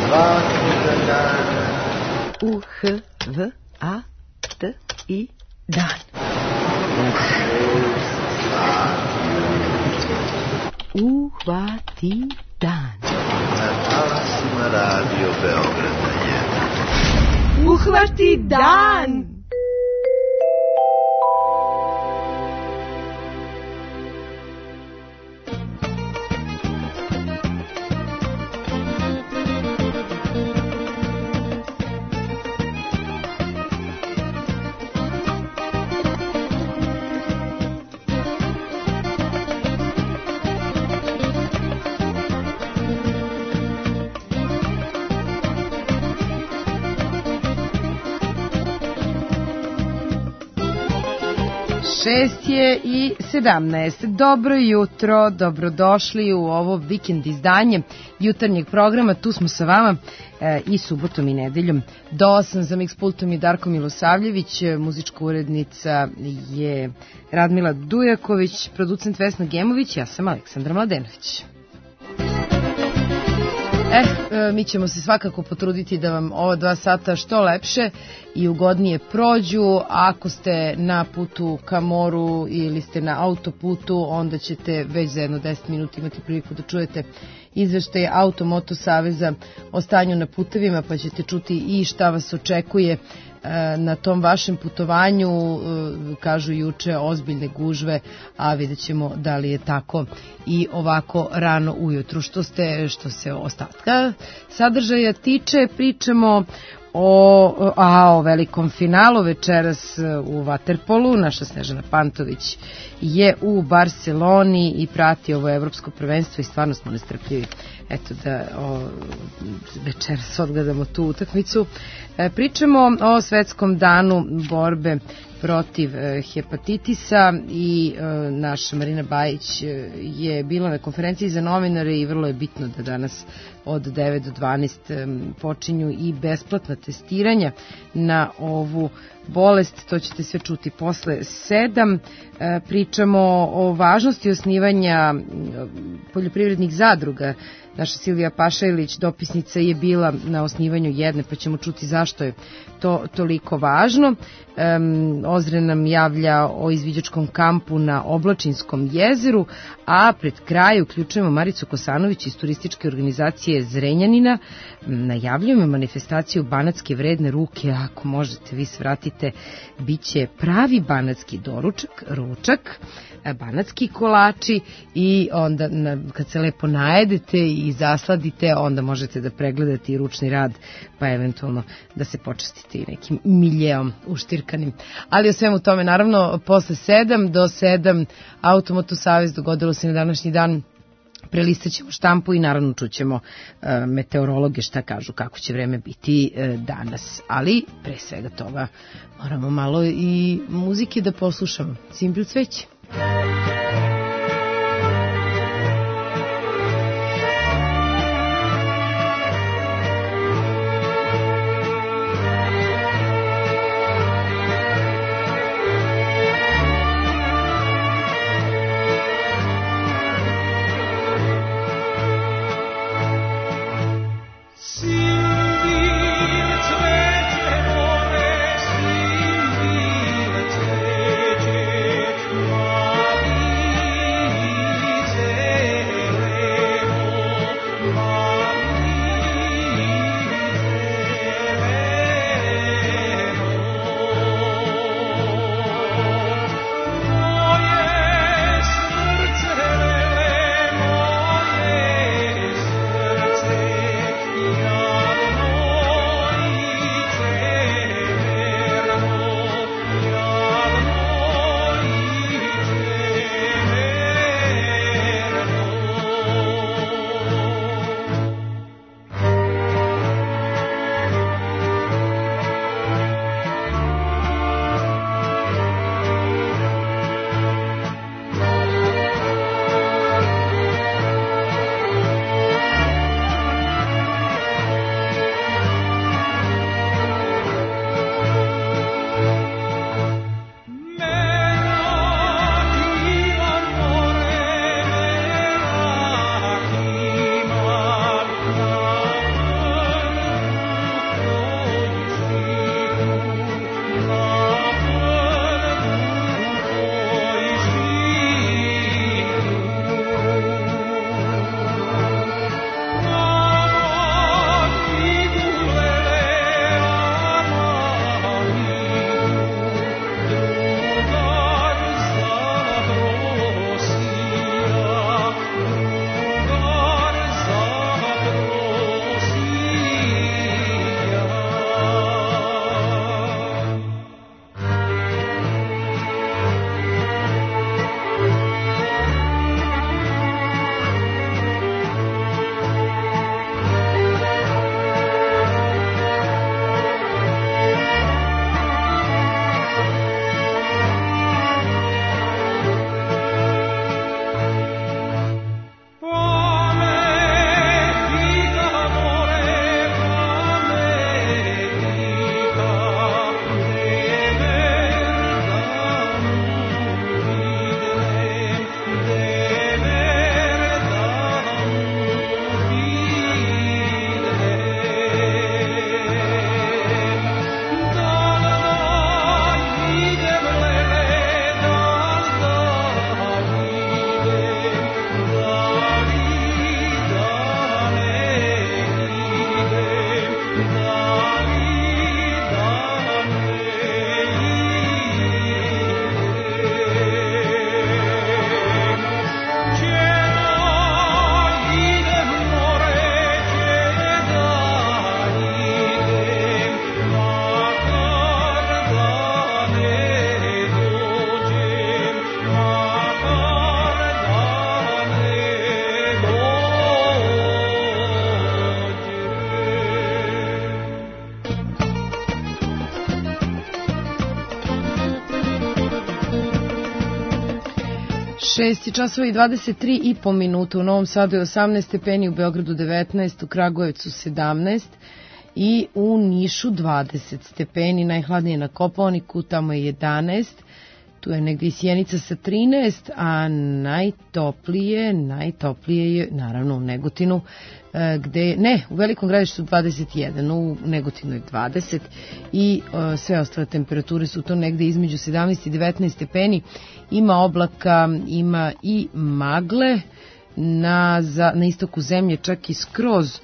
U-H-V-A-T-I dan. Uhvati dan. Na talasima Radio Beograda 1. Uhvati dan. Šest je i 17. Dobro jutro, dobrodošli u ovo vikend izdanje jutarnjeg programa. Tu smo sa vama i subotom i nedeljom. Do 8 za Mix pultom je Darko Milosavljević, muzička urednica je Radmila Dujaković, producent Vesna Gemović, ja sam Aleksandra Mladenović. Mi ćemo se svakako potruditi da vam ova 2 sata što lepše i ugodnije prođu. Ako ste na putu ka moru ili ste na autoputu, onda ćete već za jedno 10 minuta imati priliku da čujete izveštaje Auto-Moto Saveza o stanju na putevima, pa ćete čuti i šta vas očekuje na tom vašem putovanju. Kažu juče ozbiljne gužve, a vidjet ćemo da li je tako i ovako rano ujutru. Što se ostatka sadržaja tiče, pričamo o velikom finalu večeras u vaterpolu. Naša Snežana Pantović je u Barceloni i prati ovo evropsko prvenstvo i stvarno smo nestrpljivi da večeras odgledamo tu utakmicu. Pričamo o svetskom danu borbe protiv hepatitisa i naša Marina Bajić je bila na konferenciji za novinare i vrlo je bitno da danas od 9 do 12 počinju i besplatna testiranja na ovu bolest. To ćete sve čuti posle 7. Pričamo o važnosti osnivanja poljoprivrednih zadruga. Naša Silvija Pašajlić, dopisnica, je bila na osnivanju jedne, pa ćemo čuti zašto je to toliko važno. Ozren nam javlja o izviđačkom kampu na Oblačinskom jezeru, a pred kraj uključujemo Maricu Kosanović iz turističke organizacije Zrenjanina. Najavljujemo manifestaciju Banatske vredne ruke. Ako možete, vi svratite, bit će pravi banatski ručak, banatski kolači i onda kad se lepo najedete i zasladite, onda možete da pregledate i ručni rad, pa eventualno da se počastite i nekim miljeom uštirkanim. Ali o svemu tome, naravno, posle 7 do 7 Auto-Moto Savez dogodilo se na današnji dan. Prelistat ćemo štampu i naravno čućemo meteorologe šta kažu kako će vreme biti danas. Ali pre svega toga moramo malo i muzike da poslušamo. Simbil Cveće. Simbil Cveće, 6 časova i 23,5 minuta, u Novom Sadu je 18 stepeni, u Beogradu 19, u Kragujevcu 17 i u Nišu 20 stepeni, najhladnije na Kopaoniku, tamo je 11, tu je negdje i Sjenica sa 13, a najtoplije je naravno u Negotinu, u Velikom Gradištu 21, u Negotinu je 20 i sve ostale temperature su to negdje između 17 i 19 stepeni. Ima oblaka, ima i magle, na istoku zemlje čak i skroz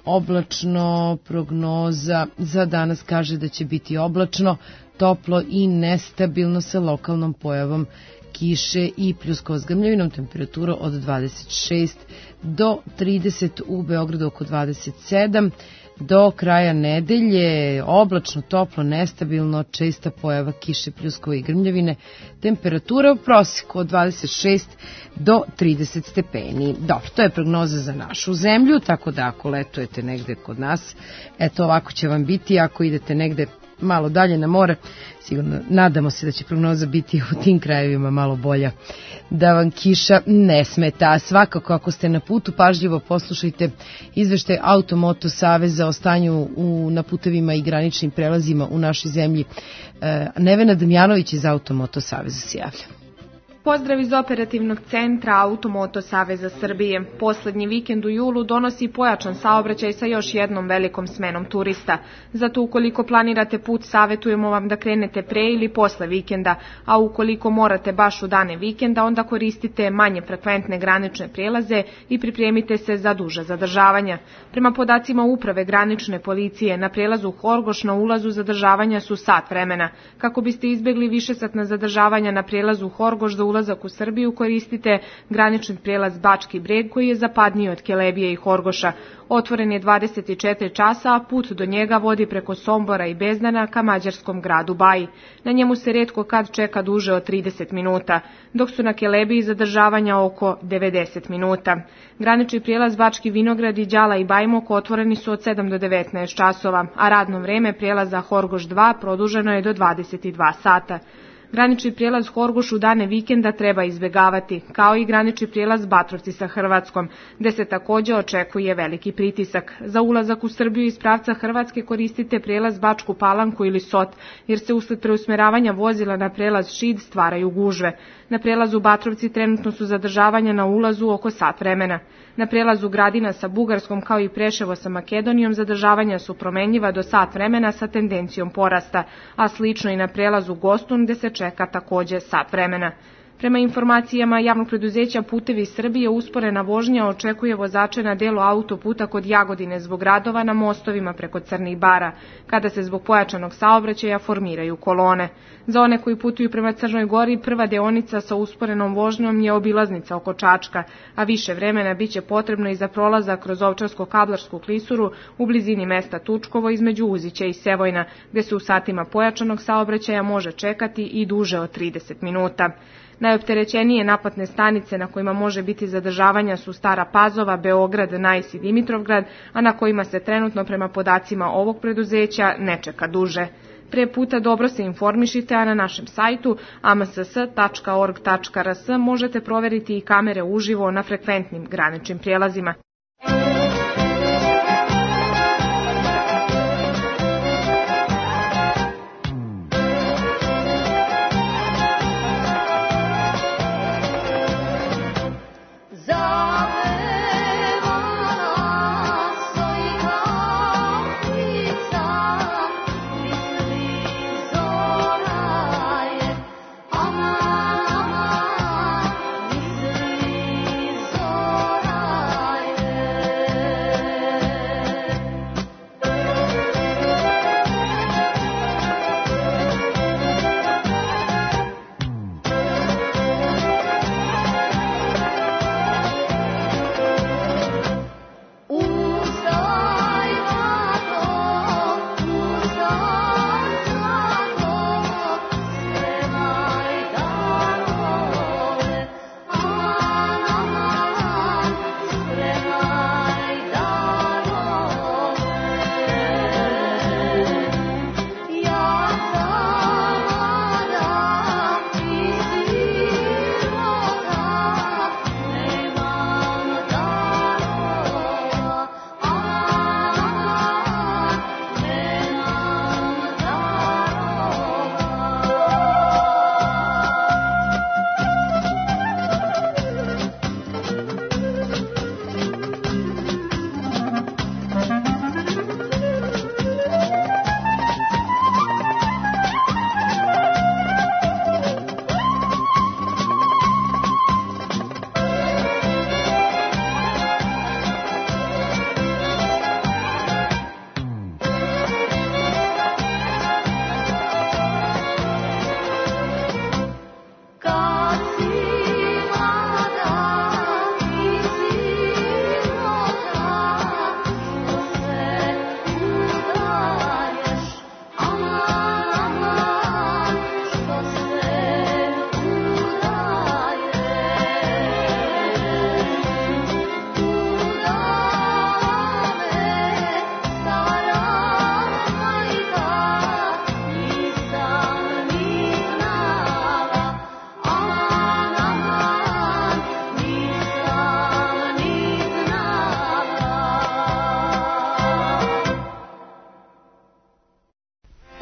oblačno. Prognoza za danas kaže da će biti oblačno, toplo i nestabilno sa lokalnom pojavom kiše i pljuskova s grmljavinom, temperatura od 26 do 30, u Beogradu oko 27, do kraja nedelje oblačno, toplo, nestabilno, česta pojava kiše, pljuskova i grmljavine, temperatura u prosjeku od 26 do 30 stepeni. Dobro, to je prognoza za našu zemlju, tako da ako letujete negde kod nas, eto ovako će vam biti, ako idete negde malo dalje na more, sigurno nadamo se da će prognoza biti u tim krajevima malo bolja, da vam kiša ne smeta. Svakako ako ste na putu, pažljivo poslušajte izveštaj Automoto Saveza o stanju na putevima i graničnim prelazima u našoj zemlji. Nevena Damjanović iz Automoto Saveza se javlja. Pozdrav iz operativnog centra Automoto Saveza Srbije. Poslednji vikend u julu donosi pojačan saobraćaj sa još jednom velikom smenom turista. Zato ukoliko planirate put, savjetujemo vam da krenete pre ili posle vikenda, a ukoliko morate baš u dane vikenda, onda koristite manje frekventne granične prijelaze i pripremite se za duža zadržavanja. Prema podacima Uprave granične policije, na prijelazu Horgoš na ulazu zadržavanja su sat vremena. Kako biste izbegli višesatna zadržavanja na prijelazu Horgoš za ulazak u Srbiju, koristite granični prijelaz Bački Breg koji je zapadniji od Kelebije i Horgoša. Otvoren je 24 časa, a put do njega vodi preko Sombora i Bezdana ka mađarskom gradu Baji. Na njemu se retko kad čeka duže od 30 minuta, dok su na Kelebiji zadržavanja oko 90 minuta. Granični prijelaz Bački Vinograd i Đala i Bajmok otvoreni su od 7 do 19 časova, a radno vreme prijelaza Horgoš 2 produženo je do 22 sata. Granični prijelaz Horgoš u dane vikenda treba izbjegavati, kao i granični prijelaz Batrovci sa Hrvatskom, gde se također očekuje veliki pritisak. Za ulazak u Srbiju iz pravca Hrvatske koristite prijelaz Bačku Palanku ili Sot, jer se usled preusmeravanja vozila na prijelaz Šid stvaraju gužve. Na prijelazu Batrovci trenutno su zadržavanja na ulazu oko sat vremena. Na prijelazu Gradina sa Bugarskom kao i Preševo sa Makedonijom zadržavanja su promenljiva do sat vremena sa tendencijom porasta, a slično i na prijelazu Gostun gde se čeka također sat vremena. Prema informacijama javnog preduzeća Putevi Srbije, usporena vožnja očekuje vozače na delu autoputa kod Jagodine zbog radova na mostovima preko Crnih Bara, kada se zbog pojačanog saobraćaja formiraju kolone. Za one koji putuju prema Crnoj Gori, prva deonica sa usporenom vožnjom je obilaznica oko Čačka, a više vremena biće potrebno i za prolazak kroz Ovčarsko-Kablarsku klisuru u blizini mesta Tučkovo između Uzića i Sevojna, gde se u satima pojačanog saobraćaja može čekati i duže od 30 minuta. Najopterećenije naplatne stanice na kojima može biti zadržavanja su Stara Pazova, Beograd, Najs i Dimitrovgrad, a na kojima se trenutno prema podacima ovog preduzeća ne čeka duže. Pre puta dobro se informišite, a na našem sajtu amss.org.rs možete proveriti i kamere uživo na frekventnim graničnim prijelazima.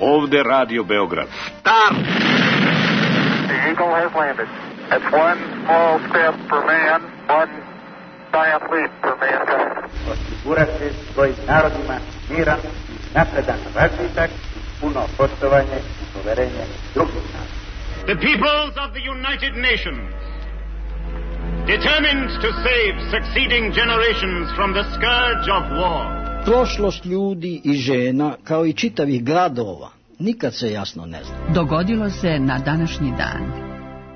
Ovde Radio Beograd. Start! The Eagle has landed. That's one small step for man, one giant leap for mankind. Osigurati svojim narodima miran, napredan razvitak, puno poštovanje i poverenje drugih naroda. The peoples of the United Nations, determined to save succeeding generations from the scourge of war. Prošlost ljudi i žena, kao i čitavih gradova, nikad se jasno ne zna. Dogodilo se na današnji dan.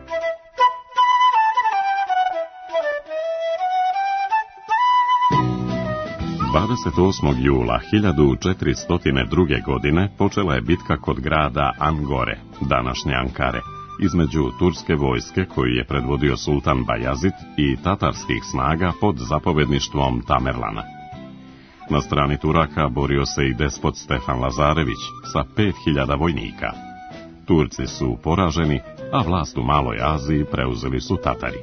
...28. jula 1402. godine počela je bitka kod grada Angore, današnje Ankare, između turske vojske koju je predvodio sultan Bajazid i tatarskih snaga pod zapovedništvom Tamerlana. Na strani Turaka borio se i despot Stefan Lazarević sa 5000 vojnika. Turci su poraženi, a vlast u Maloj Aziji preuzeli su Tatari.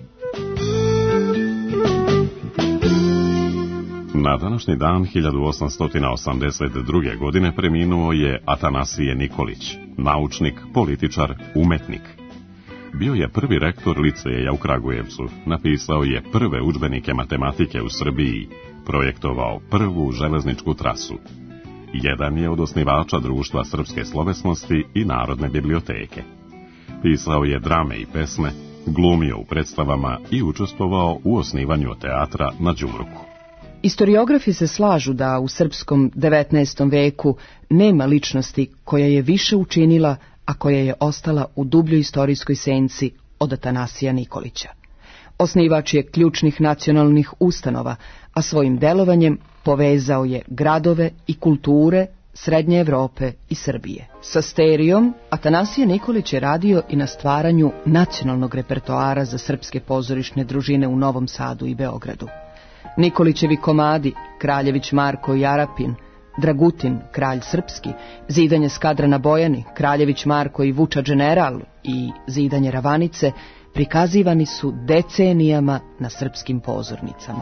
Na današnji dan 1882. godine preminuo je Atanasije Nikolić, naučnik, političar, umetnik. Bio je prvi rektor liceja u Kragujevcu, napisao je prve udžbenike matematike u Srbiji, projektovao prvu železničku trasu. Jedan je od osnivača Društva srpske slovesnosti i Narodne biblioteke. Pisao je drame i pesme, glumio u predstavama i učestvovao u osnivanju teatra na Đumruku. Istoriografi se slažu da u srpskom 19. veku nema ličnosti koja je više učinila, a koja je ostala u dubljoj istorijskoj senci od Atanasija Nikolića. Osnivač je ključnih nacionalnih ustanova, a svojim delovanjem povezao je gradove i kulture Srednje Evrope i Srbije. Sa Sterijom Atanasije Nikolić je radio i na stvaranju nacionalnog repertoara za srpske pozorišne družine u Novom Sadu i Beogradu. Nikolićevi komadi, Kraljević Marko i Arapin, Dragutin, kralj srpski, Zidanje skadra na Bojani, Kraljević Marko i Vuča general i Zidanje Ravanice prikazivani su decenijama na srpskim pozornicama.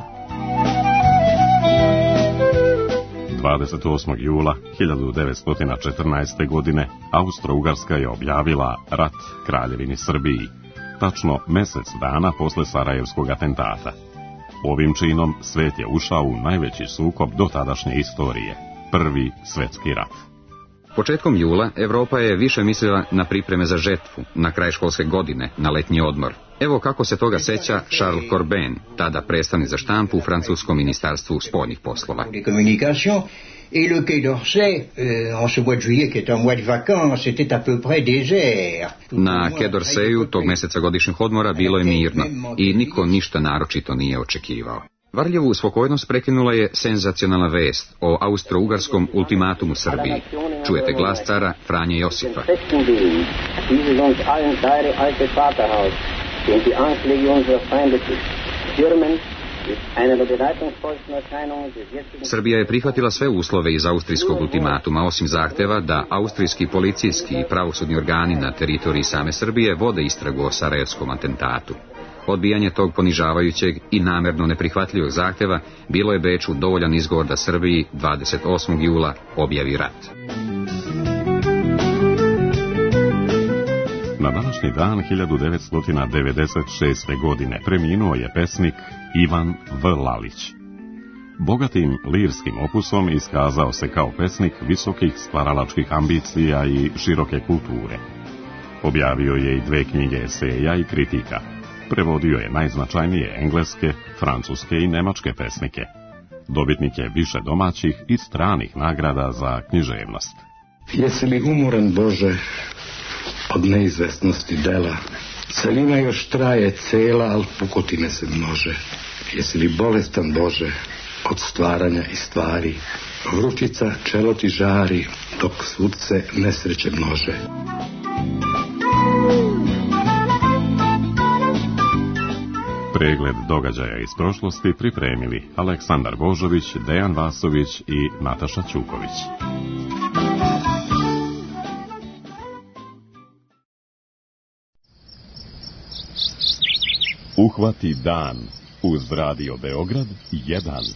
28. jula 1914. godine Austro-Ugarska je objavila rat Kraljevini Srbiji, tačno mjesec dana posle Sarajevskog atentata. Ovim činom svet je ušao u najveći sukob do tadašnje istorije, Prvi svjetski rat. Početkom jula Evropa je više mislila na pripreme za žetvu, na kraj školske godine, na letnji odmor. Evo kako se toga seća Charles Corbin, tada predstavnik za štampu u francuskom ministarstvu spoljnih poslova. Et le Quai d'Orsay, en ce mois de juillet, qui est un mois de vacances, était à peu près désert. Na Quai d'Orsayu tog meseca godišnjih odmora bilo je mirno i niko ništa naročito nije očekivao. Varljevu spokojnost prekinula je senzacionalna vest o austro-ugarskom ultimatumu Srbiji. Čujete glas cara Franje Josipa. Srbija je prihvatila sve uslove iz austrijskog ultimatuma, osim zahteva da austrijski policijski i pravosudni organi na teritoriji same Srbije vode istragu o sarajevskom atentatu. Odbijanje tog ponižavajućeg i namerno neprihvatljivog zahteva bilo je Beču dovoljan izgovor da Srbiji 28. jula objavi rat. Na današnji dan 1996. godine preminuo je pesnik Ivan V. Lalić. Bogatim lirskim opusom iskazao se kao pesnik visokih stvaralačkih ambicija i široke kulture. Objavio je i 2 knjige eseja i kritika. Prevodio je najznačajnije engleske, francuske i nemačke pesnike. Dobitnik je više domaćih i stranih nagrada za književnost. Jesi li umoran, Bože, od neizvesnosti dela? Celina još traje cela, al pukotine se množe. Jesi li bolestan, Bože, od stvaranja i stvari? Vrućica čelo ti žari, dok svud se nesreće množe. Pregled događaja iz prošlosti pripremili Aleksandar Božović, Dejan Vasović i Nataša Ćuković. Uhvati dan uz Radio Beograd 1.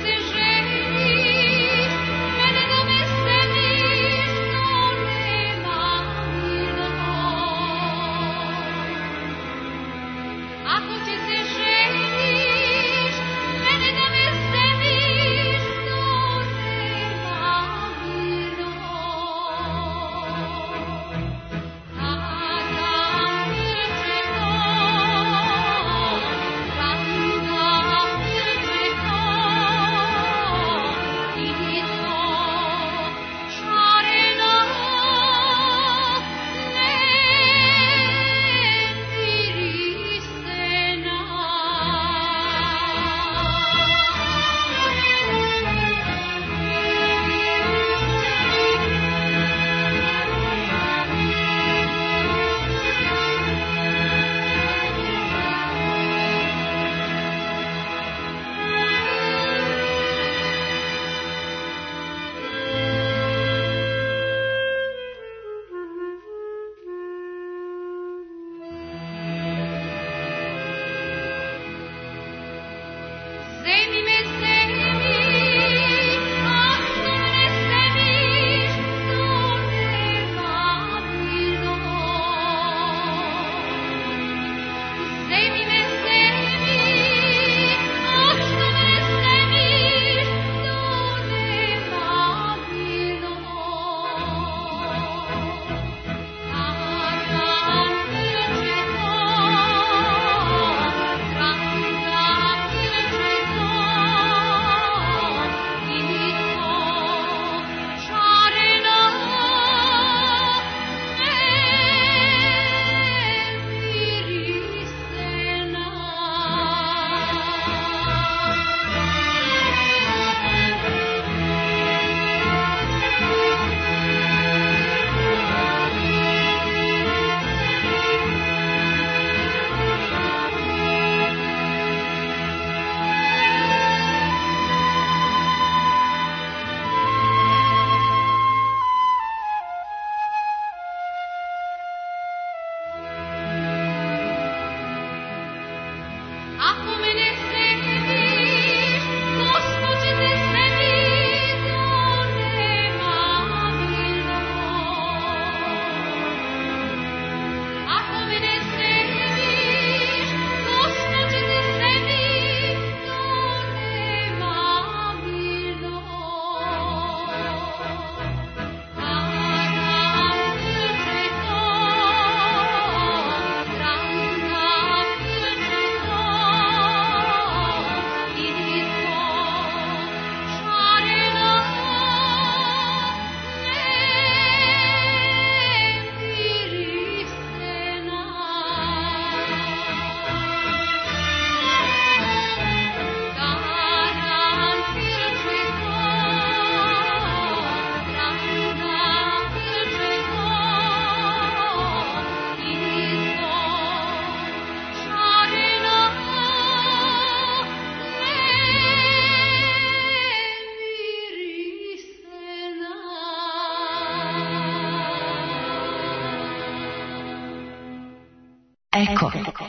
Eko.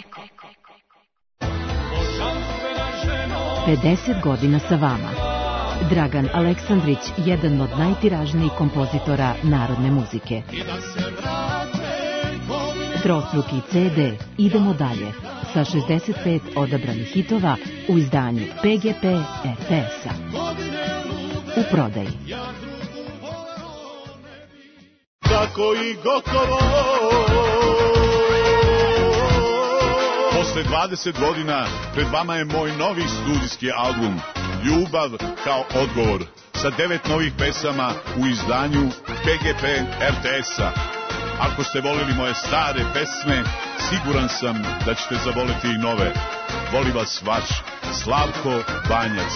50 godina sa vama. Dragan Aleksandrić, jedan od najtiražnijih kompozitora narodne muzike. Trostruki CD Idemo dalje sa 65 odabranih hitova u izdanju PGP RTS-a. U prodaji. Tako i gotovo. Posle 20 godina pred vama je moj novi studijski album Ljubav kao odgovor sa 9 novih pesama u izdanju PGP RTS-a. Ako ste volili moje stare pesme, siguran sam da ćete zavoliti i nove. Voli vas vaš Slavko Banjac.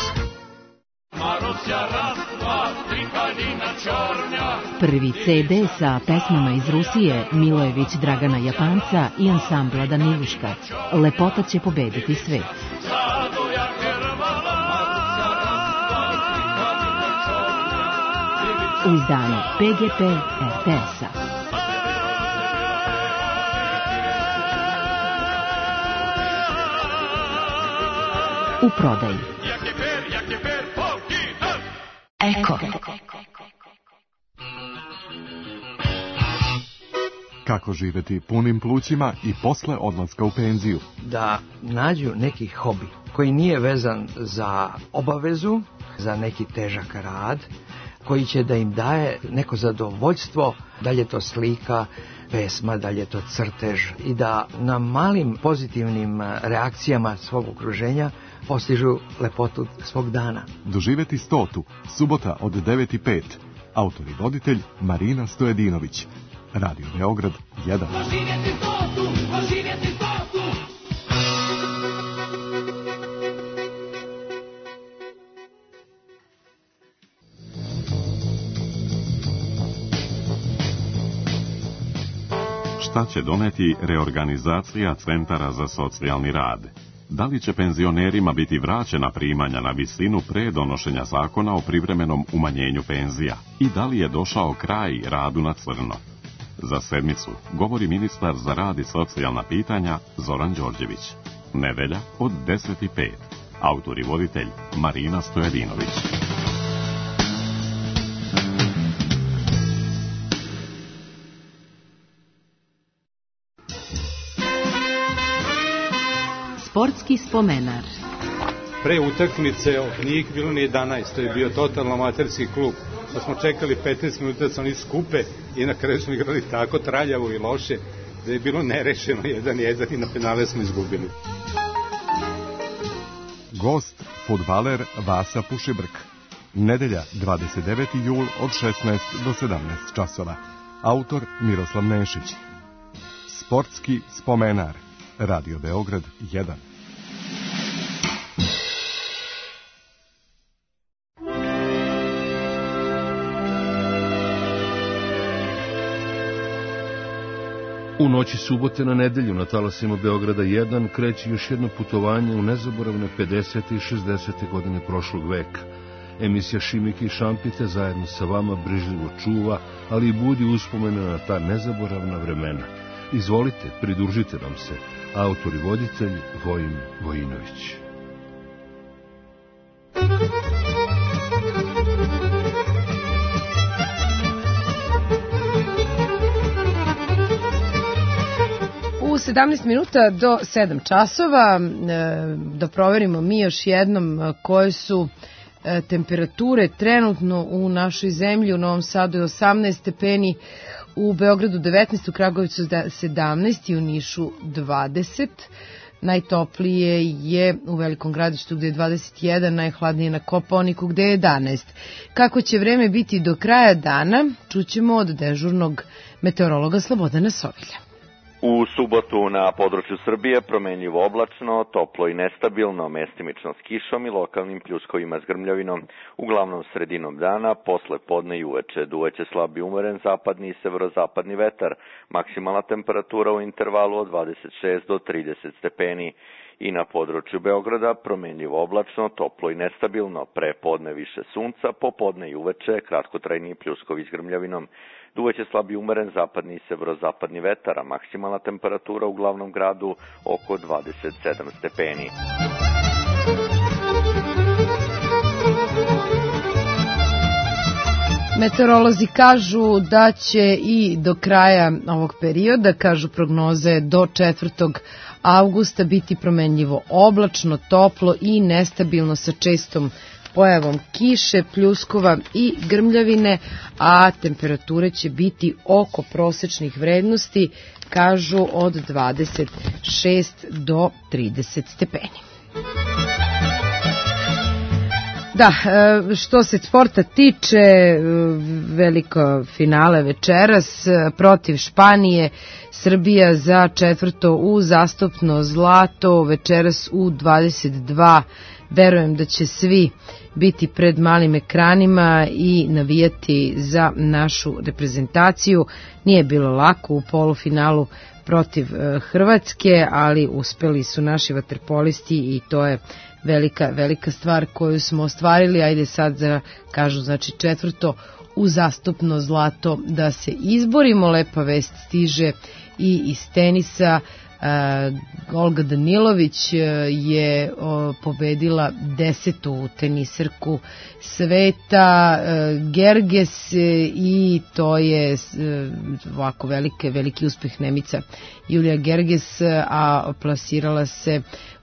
Prvi CD sa pesmama iz Rusije Milojević Dragana Japanca i ansambla Daniluška. Lepota će pobediti svet. U izdanju PGP RTS-a. U prodaji. Eko. Kako živjeti punim plućima i posle odlaska u penziju? Da nađu neki hobi koji nije vezan za obavezu, za neki težak rad, koji će da im daje neko zadovoljstvo, da li je to slika, pesma, da li je to crtež, i da na malim pozitivnim reakcijama svog okruženja postižu lepotu svog dana. Doživjeti 100. subota od 9:05. Autor i voditelj Marina Stojedinović. Radio Beograd 1. Doživjeti 100, doživjeti 100. Šta će doneti reorganizacija centara za socijalni rad? Da li će penzionerima biti vraćena primanja na visinu pre donošenja zakona o privremenom umanjenju penzija? I da li je došao kraj radu na crno? Za sedmicu govori ministar za rad i socijalna pitanja Zoran Đorđević. Nedelja od 10:05. Autor i voditelj Marina Stojedinović. Sportski spomenar. Pre utakmice nije ih bilo ni 11, to je bio totalno amaterski klub. Pa smo čekali 15 minuta da se oni skupe i na kraju smo igrali tako traljavo i loše da je bilo nerešeno 1-1 i na penale smo izgubili. Gost, fudbaler Vasa Pušibrk. Nedelja, 29. jul od 16 do 17 časova. Autor Miroslav Nešić. Sportski spomenar. Radio Beograd 1. U noći subote na nedelju na talasima Beograda 1 kreće još jedno putovanje u nezaboravne 50. i 60. godine prošlog veka. Emisija Šimike i Šampite zajedno sa vama brižljivo čuva, ali i budi uspomene na ta nezaboravna vremena. Izvolite, pridružite nam se. Autor i voditelj Vojin Vojinović. U 17 minuta do 7 časova da proverimo mi još jednom koje su temperature trenutno u našoj zemlji. U Novom Sadu je 18 stepeni, u Beogradu 19, u Kragujevcu 17 i u Nišu 20. Najtoplije je u Velikom Gradištu gde je 21, najhladnije na Kopaoniku gde je 11. Kako će vreme biti do kraja dana, čućemo od dežurnog meteorologa Slobodana Sovilja. U subotu na području Srbije promenljivo oblačno, toplo i nestabilno, mestimično s kišom i lokalnim pljuskovima s grmljavinom. Uglavnom sredinom dana, posle podne i uveče duvaće slab i umeren zapadni i severozapadni vetar. Maksimalna temperatura u intervalu od 26 do 30 stepeni. I na području Beograda promenljivo oblačno, toplo i nestabilno, pre podne više sunca, popodne i uveče kratkotrajni pljuskovi s grmljavinom. Duvaće slab i umeren zapadni i severozapadni vetar, a maksimalna temperatura u glavnom gradu oko 27 stepeni. Meteorolozi kažu da će i do kraja ovog perioda, kažu prognoze, do 4. avgusta biti promenljivo oblačno, toplo i nestabilno sa čestom pojavom kiše, pljuskova i grmljavine, a temperature će biti oko prosečnih vrednosti, kažu od 26 do 30 stepeni. Da, što se sporta tiče, veliko finale večeras protiv Španije, Srbija za 4. uzastopno zlato, večeras u 22. Verujem da će svi biti pred malim ekranima i navijati za našu reprezentaciju. Nije bilo lako u polufinalu protiv Hrvatske, ali uspeli su naši vaterpolisti i to je velika stvar koju smo ostvarili. Ajde sad da kažu, znači 4. uzastopno zlato da se izborimo. Lepa vest stiže i iz tenisa. Olga Danilović je pobedila 10. teniserku sveta, Gerges, i to je ovako veliki uspeh Nemica Julija Gerges, a plasirala se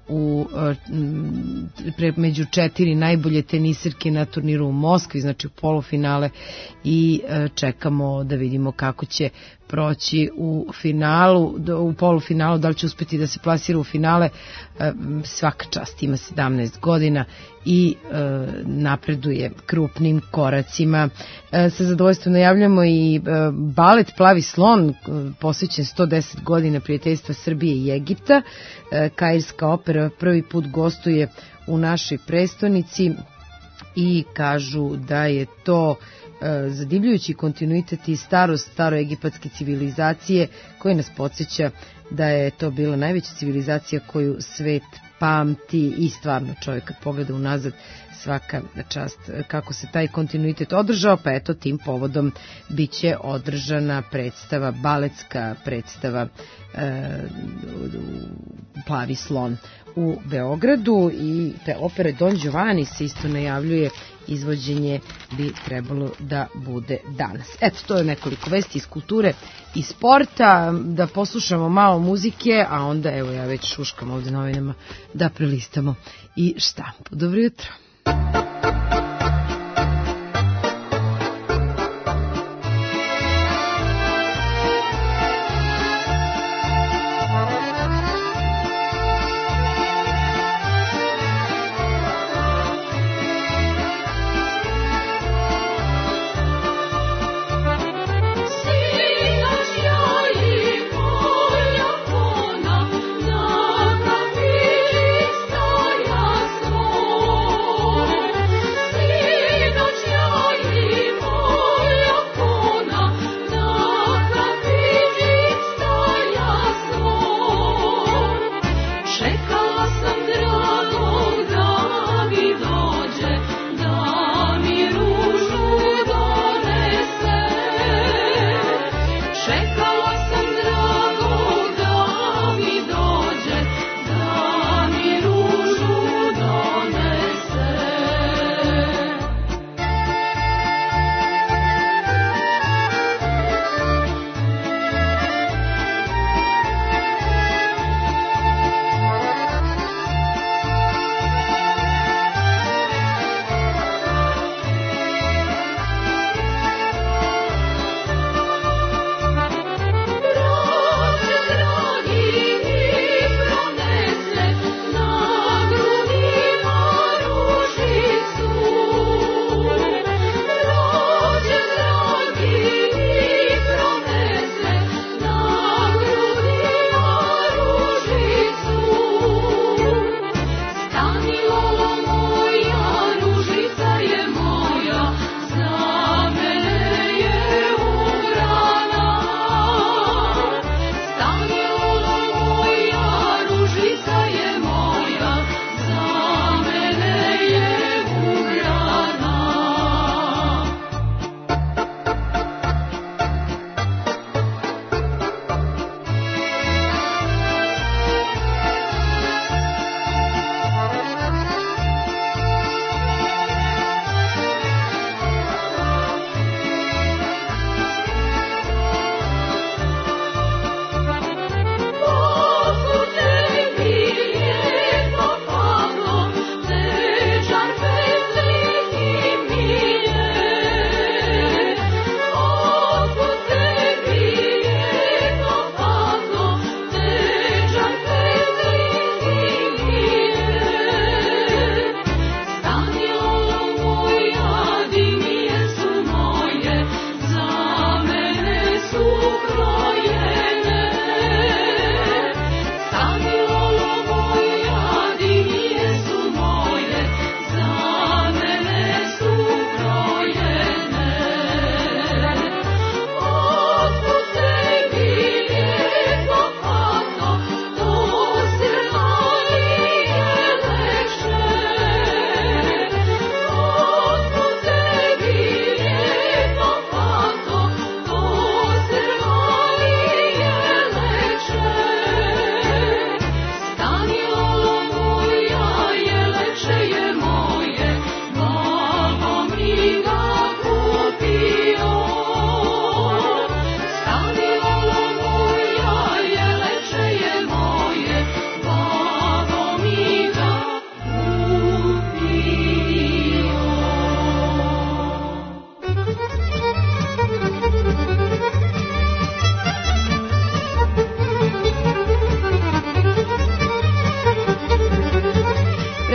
među 4 najbolje teniserke na turniru u Moskvi, znači u polufinale, i čekamo da vidimo kako će proći u polufinalu, da li će uspeti da se plasira u finale. Svaka čast, ima 17 godina i napreduje krupnim koracima. Sa zadovoljstvom najavljamo i balet Plavi slon, posvećen 110 godina prijateljstva Srbije i Egipta. Kairska opera prvi put gostuje u našoj prestonici i kažu da je to zadivljujući kontinuitet i starost staroegipatske civilizacije, koji nas podsjeća da je to bila najveća civilizacija koju svet pamti, i stvarno čovjek kad pogleda unazad, svaka čast kako se taj kontinuitet održao. Pa eto, tim povodom biće održana predstava, baletska predstava Plavi slon u Beogradu, i te opere Don Giovanni se isto najavljuje, izvođenje bi trebalo da bude danas. Eto, to je nekoliko vesti iz kulture i sporta. Da poslušamo malo muzike, a onda evo ja već šuškam ovde novinama da prelistamo i štampu. Dobro jutro. Na kafić stoja svoj.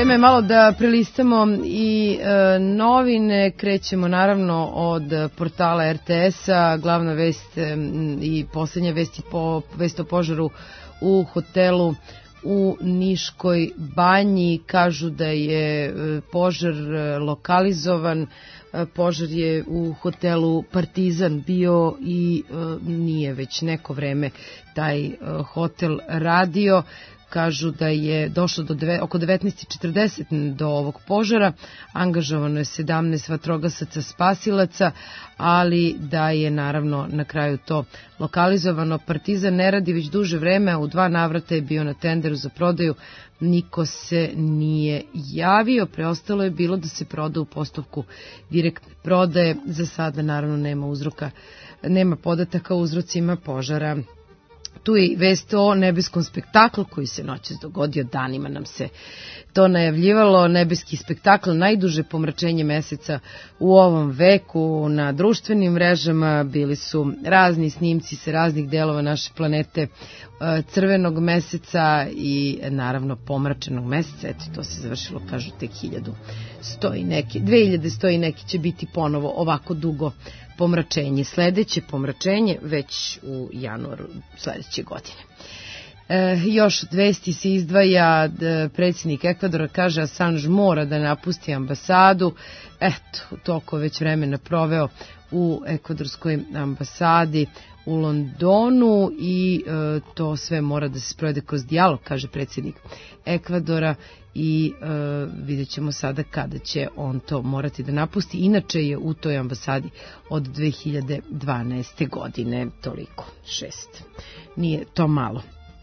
vreme malo da prelistamo i novine. Krećemo naravno od portala RTS-a. Glavna vest i poslednja vest o požaru u hotelu u Niškoj banji. Kažu da je požar lokalizovan. Požar je u hotelu Partizan bio i nije već neko vreme taj hotel radio. Kažu da je došlo do oko 19:40 do ovog požara, angažovano je 17 vatrogasaca spasilaca, ali da je naravno na kraju to lokalizovano. Partizan ne radi već duže vreme, u 2 navrata je bio na tenderu za prodaju, niko se nije javio, preostalo je bilo da se proda u postupku direktne prodaje. Za sada naravno nema podataka o uzrocima požara. Tu je vest o nebeskom spektaklu koji se noćas dogodio, danima nam se to najavljivalo. Nebeski spektakl, najduže pomračenje meseca u ovom veku. Na društvenim mrežama bili su razni snimci sa raznih delova naše planete, crvenog meseca i naravno pomračenog meseca. Eto, to se završilo, kažu, tek 2100 i neki će biti ponovo ovako dugo pomračenje. Sledeće pomračenje već u januaru sledeće godine. Još od vesti se izdvaja, predsjednik Ekvadora kaže Assange mora da napusti ambasadu. Eto, toliko već vremena proveo u ekvadorskoj ambasadi u Londonu i to sve mora da se sprovede kroz dijalog, kaže predsjednik Ekvadora, i vidjet ćemo sada kada će on to morati da napusti. Inače je u toj ambasadi od 2012. godine, toliko, 6. Nije to malo.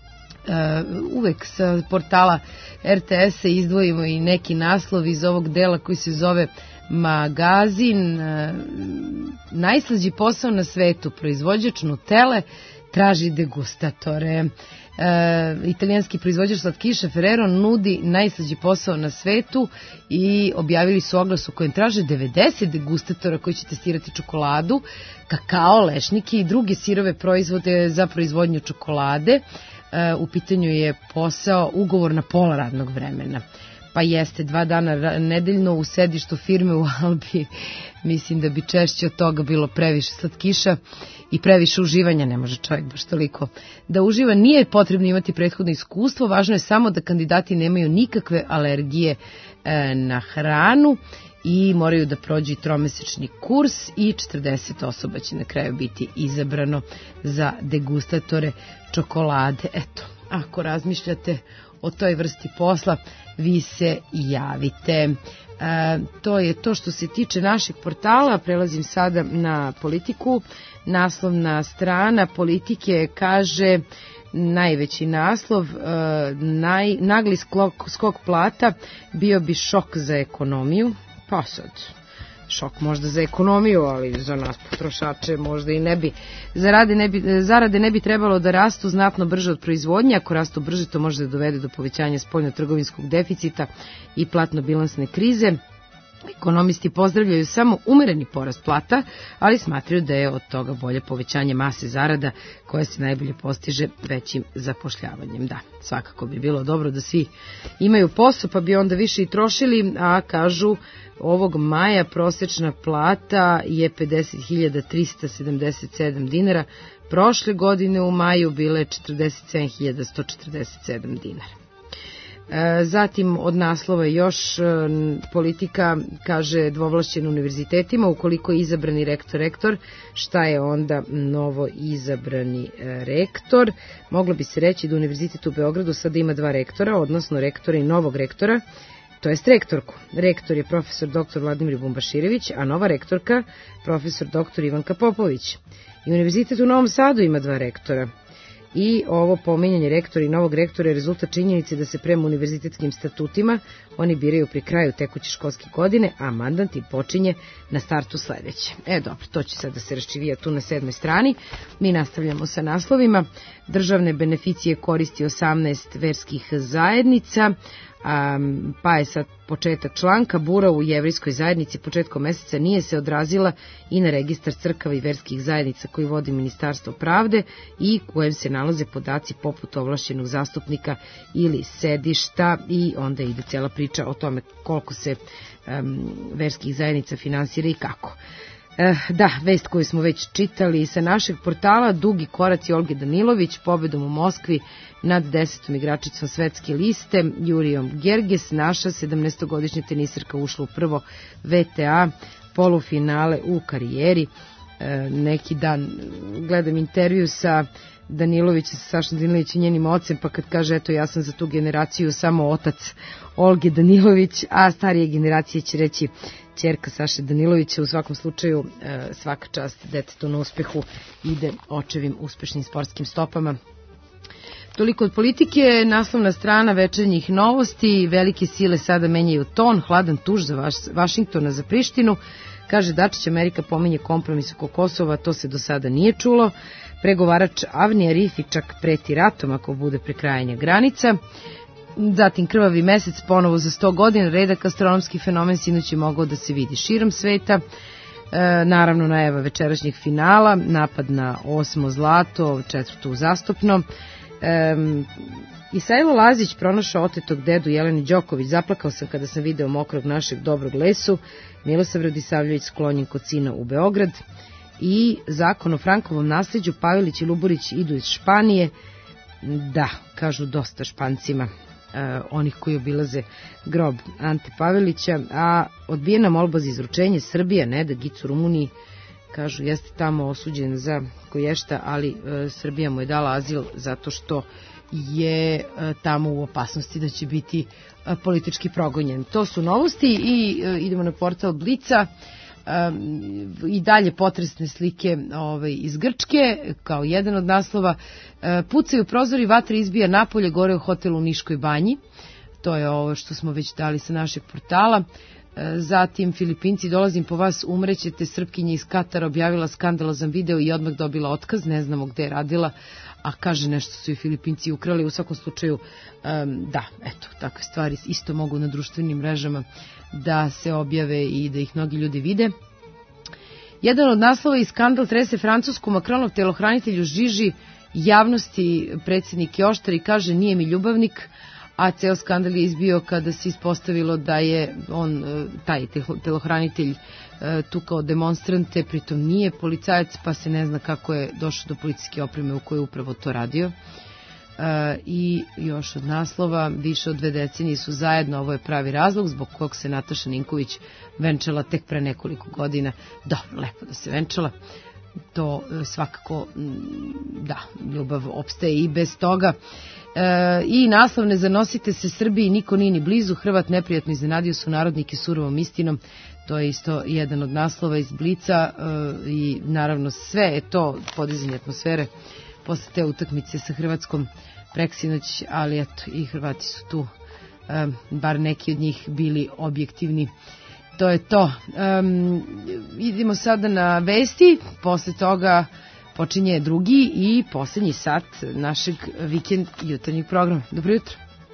Uvek sa portala RTS-a izdvojimo i neki naslov iz ovog dela koji se zove Magazin. Najslađi posao na svetu, proizvođač Nutelle traži degustatore. Italijanski proizvođač slatkiša Ferrero nudi najslađi posao na svetu i objavili su oglas u kojem traže 90 degustatora koji će testirati čokoladu, kakao, lešnike i druge sirove proizvode za proizvodnju čokolade. U pitanju je posao, ugovor na pola radnog vremena. Pa jeste, 2 dana nedeljno u sedištu firme u Albi. Mislim da bi češće od toga bilo previše slatkiša i previše uživanja. Ne može čovjek baš toliko da uživa. Nije potrebno imati prethodno iskustvo, važno je samo da kandidati nemaju nikakve alergije na hranu i moraju da prođu i 3-mesečni kurs i 40 osoba će na kraju biti izabrano za degustatore čokolade. Eto, ako razmišljate o toj vrsti posla, vi se javite. To je to što se tiče našeg portala. Prelazim sada na politiku. Naslovna strana Politike kaže, najveći naslov, nagli skok plata bio bi šok za ekonomiju. Pa sad, šok možda za ekonomiju, ali za nas potrošače možda i ne bi. Zarade ne bi trebalo da rastu znatno brže od proizvodnje. Ako rastu brže, to može da dovede do povećanja spoljno-trgovinskog deficita i platno-bilansne krize. Ekonomisti pozdravljaju samo umereni porast plata, ali smatraju da je od toga bolje povećanje mase zarada koje se najbolje postiže većim zapošljavanjem. Da, svakako bi bilo dobro da svi imaju posao, pa bi onda više i trošili, a kažu ovog maja prosečna plata je 50.377 dinara, prošle godine u maju bile 47.147 dinara. Zatim od naslova još Politika kaže dvovlašćen univerzitetima, ukoliko je izabrani rektor, šta je onda novo izabrani rektor? Moglo bi se reći da Univerzitet u Beogradu sada ima 2 rektora, odnosno rektora i novog rektora, to jest rektorku. Rektor je profesor dr. Vladimir Bumbaširević, a nova rektorka profesor dr. Ivanka Popović. I Univerzitet u Novom Sadu ima 2 rektora. I ovo pominjanje rektora i novog rektora je rezultat činjenice da se prema univerzitetskim statutima oni biraju pri kraju tekuće školske godine, a mandat im počinje na startu sledeće. Dobro, to će sad da se raščivija tu na 7. strani. Mi nastavljamo sa naslovima. Državne beneficije koristi 18 verskih zajednica, pa je sad početak članka. Bura u jevrijskoj zajednici početkom meseca nije se odrazila i na registar crkava i verskih zajednica koji vodi Ministarstvo pravde i kojem se nalaze podaci poput ovlašćenog zastupnika ili sedišta i onda ide cela priča o tome koliko se verskih zajednica finansira i kako. Da, vest koju smo već čitali sa našeg portala, dugi koraci Olge Danilović pobedom u Moskvi nad 10. igračicom svetske liste Jurijom Gerges, naša 17-godišnja tenisarka ušla u prvo VTA polufinale u karijeri. Neki dan gledam intervju sa Danilovićem, sa Sašom Danilovićem i njenim ocem, pa kad kaže eto ja sam za tu generaciju samo otac Olge Danilović, a starije generacije će reći ćerka Saše Danilovića. U svakom slučaju svaka čast detetu na uspehu ide očevim uspešnim sportskim stopama. Toliko od politike. Naslovna strana Večernjih novosti: velike sile sada menjaju ton, hladan tuž za Vašingtona za Prištinu. Kaže Dačić, Amerika pominje kompromis oko Kosova, to se do sada nije čulo. Pregovarač Avnija Rifi čak preti ratom ako bude prekrajanja granica. Zatim krvavi mesec ponovo za 100 godina, redak astronomski fenomen sinoć je mogao da se vidi širom sveta. Naravno najava večerašnjeg finala, napad na 8. zlato, 4. uzastopno. Isajlo Lazić pronašao otetog dedu Jeleni Đoković, zaplakao sam kada sam video mokrog našeg dobrog lesu. Milosav Radisavljević sklonjen kod sina u Beograd. I zakon o Frankovom nasleđu, Pavelić i Luburić idu iz Španije. Da, kažu dosta Špancima, onih koji obilaze grob Ante Pavelića, a odbijena molba za izručenje, Srbija ne da Gicu Rumuniji, kažu jeste tamo osuđen za koješta, ali Srbija mu je dala azil zato što je tamo u opasnosti da će biti politički progonjen. To su novosti i idemo na portal Blica. I dalje potresne slike iz Grčke kao jedan od naslova. Pucaju prozori, vatra izbija napolje, gore u hotelu u Niškoj banji. To je ovo što smo već dali sa našeg portala. Zatim Filipinci, dolazim po vas, umrećete. Srpkinja iz Katara objavila skandalozan video i odmah dobila otkaz, ne znamo gde je radila, a kaže nešto su i Filipinci ukrali. U svakom slučaju, da, eto, takve stvari isto mogu na društvenim mrežama da se objave i da ih mnogi ljudi vide. Jedan od naslova i skandal trese Francusku, Macronov telohranitelj žiži javnosti, predsjednik je oštar i kaže nije mi ljubavnik, a ceo skandal je izbio kada se ispostavilo da je on, taj telohranitelj, tukao demonstrante, pritom nije policajac, pa se ne zna kako je došao do policijske opreme u kojoj je upravo to radio. I još od naslova, više od 2 decenije su zajedno, ovo je pravi razlog zbog kog se Nataša Ninković venčala tek pre nekoliko godina. Dobro, lepo da se venčala, to svakako, da, ljubav opstaje i bez toga. I naslov: ne zanosite se Srbiji, niko nije ni blizu, Hrvat neprijatno iznenadio su narodnike surovom istinom. To je isto jedan od naslova iz Blica i naravno sve je to podizanje atmosfere posle te utakmice sa Hrvatskom preksinoć, ali eto i Hrvati su tu, bar neki od njih, bili objektivni. To je to. Idemo sada na vesti, posle toga počinje drugi i poslednji sat našeg vikend jutarnjeg programa. Dobro jutro.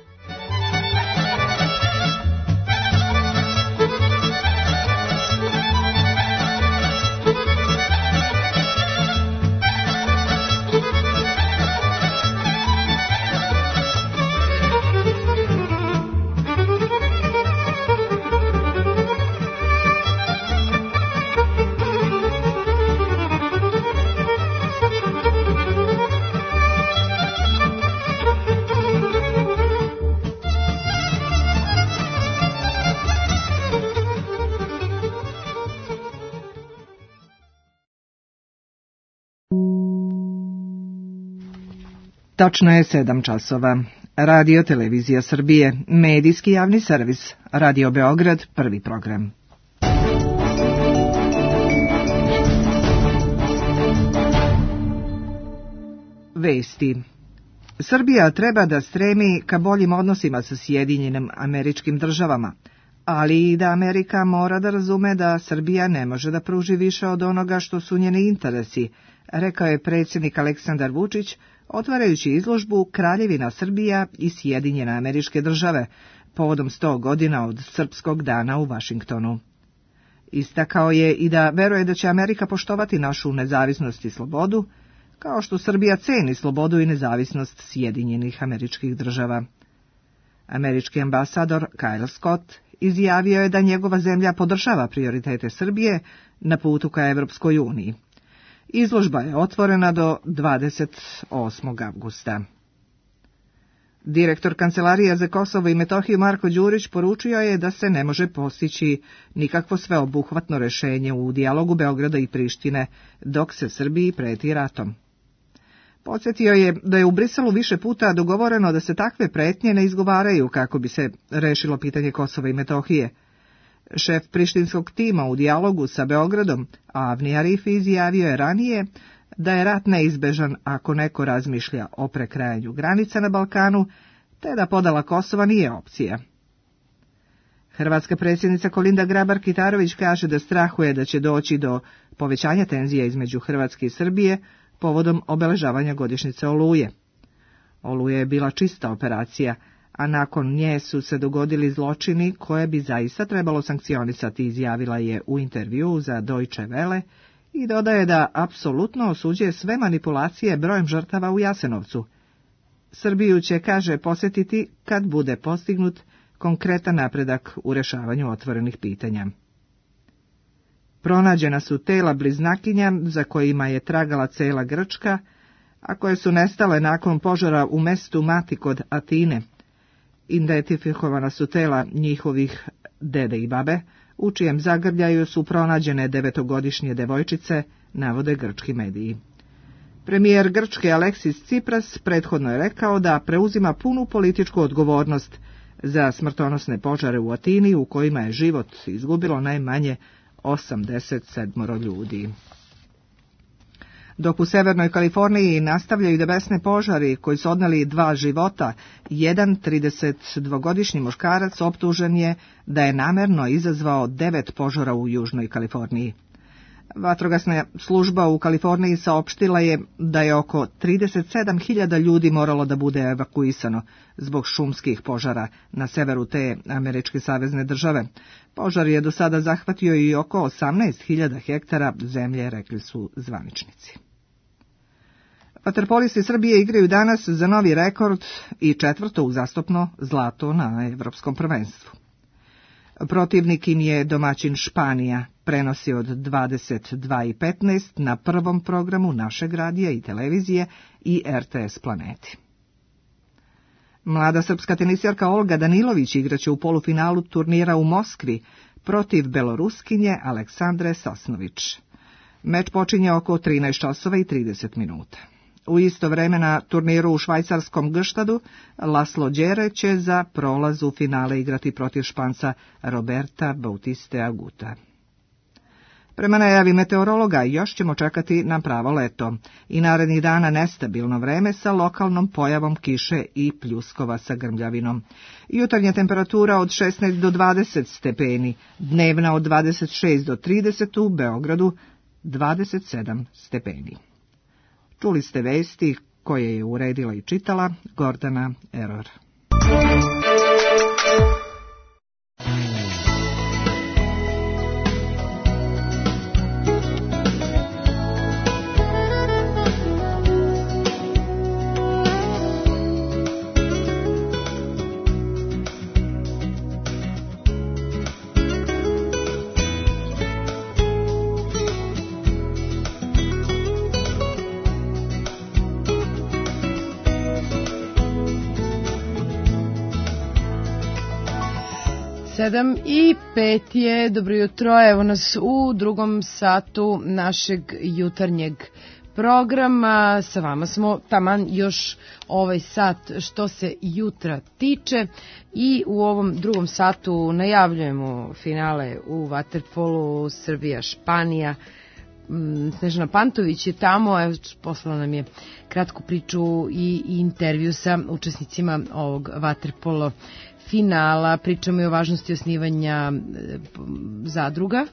Tačno je 7 časova. Radio Televizija Srbije, medijski javni servis, Radio Beograd, prvi program. Vesti. Srbija treba da stremi ka boljim odnosima sa Sjedinjenim Američkim Državama, ali i da Amerika mora da razume da Srbija ne može da pruži više od onoga što su njeni interesi, rekao je predsjednik Aleksandar Vučić, otvarajući izložbu Kraljevina Srbija i Sjedinjene Američke Države povodom 100 godina od Srpskog dana u Vašingtonu. Istakao je i da veruje da će Amerika poštovati našu nezavisnost i slobodu, kao što Srbija ceni slobodu i nezavisnost Sjedinjenih Američkih Država. Američki ambasador Kyle Scott izjavio je da njegova zemlja podržava prioritete Srbije na putu ka Evropskoj uniji. Izložba je otvorena do 28. avgusta. Direktor Kancelarije za Kosovo i Metohiju Marko Đurić poručio je da se ne može postići nikakvo sveobuhvatno rešenje u dijalogu Beograda i Prištine dok se Srbiji preti ratom. Podsjetio je da je u Briselu više puta dogovoreno da se takve pretnje ne izgovaraju kako bi se rešilo pitanje Kosova i Metohije. Šef prištinskog tima u dijalogu sa Beogradom, Avni Arifi, izjavio je ranije da je rat neizbežan ako neko razmišlja o prekrajanju granica na Balkanu, te da podela Kosova nije opcija. Hrvatska predsjednica Kolinda Grabar-Kitarović kaže da strahuje da će doći do povećanja tenzija između Hrvatske i Srbije povodom obeležavanja godišnjice Oluje. Oluja je bila čista operacija, a nakon nje su se dogodili zločini koje bi zaista trebalo sankcionisati, izjavila je u intervjuu za Deutsche Welle i dodaje da apsolutno osuđuje sve manipulacije brojem žrtava u Jasenovcu. Srbiju će, kaže, posjetiti kad bude postignut konkretan napredak u rešavanju otvorenih pitanja. Pronađena su tela bliznakinja za kojima je tragala cela Grčka, a koje su nestale nakon požara u mestu Mati kod Atine. Identifikovana su tela njihovih dede i babe, u čijem zagrljaju su pronađene 9-godišnje devojčice, navode grčki mediji. Premijer Grčke Aleksis Tsipras prethodno je rekao da preuzima punu političku odgovornost za smrtonosne požare u Atini u kojima je život izgubilo najmanje 87 ljudi. Dok u Severnoj Kaliforniji nastavljaju da besne požari koji su odneli 2 života, jedan 32-godišnji muškarac optužen je da je namerno izazvao 9 požara u Južnoj Kaliforniji. Vatrogasna služba u Kaliforniji saopštila je da je oko 37.000 ljudi moralo da bude evakuisano zbog šumskih požara na severu te američke savezne države. Požar je do sada zahvatio i oko 18.000 hektara zemlje, rekli su zvaničnici. Vaterpolisti Srbije igraju danas za novi rekord i 4. uzastopno zlato na Evropskom prvenstvu. Protivnik im je domaćin Španija, prenosi od 22:15 na prvom programu našeg radija i televizije i RTS Planeti. Mlada srpska tenisjarka Olga Danilović igraće u polufinalu turnira u Moskvi protiv Beloruskinje Aleksandre Sosnović. Meč počinje oko 13:30. U isto vreme na turniru u švajcarskom Gštadu Laslo Đere će za prolaz u finale igrati protiv Španca Roberta Bautiste Aguta. Prema najavi meteorologa još ćemo čekati na pravo leto i narednih dana nestabilno vreme sa lokalnom pojavom kiše i pljuskova sa grmljavinom. Jutarnja temperatura od 16 do 20 stepeni, dnevna od 26 do 30, u Beogradu 27 stepeni. Čuli ste vesti koje je uredila i čitala Gordana Eror. Sedam i 5 je, dobro jutro, evo nas u drugom satu našeg jutarnjeg programa. Sa vama smo taman još ovaj sat što se jutra tiče i u ovom drugom satu najavljujemo finale u vaterpolu Srbija-Španija. Snežana Pantović je tamo, evo, poslala nam je kratku priču i intervju sa učesnicima ovog vaterpolo finala. Pričamo i o važnosti osnivanja zadruga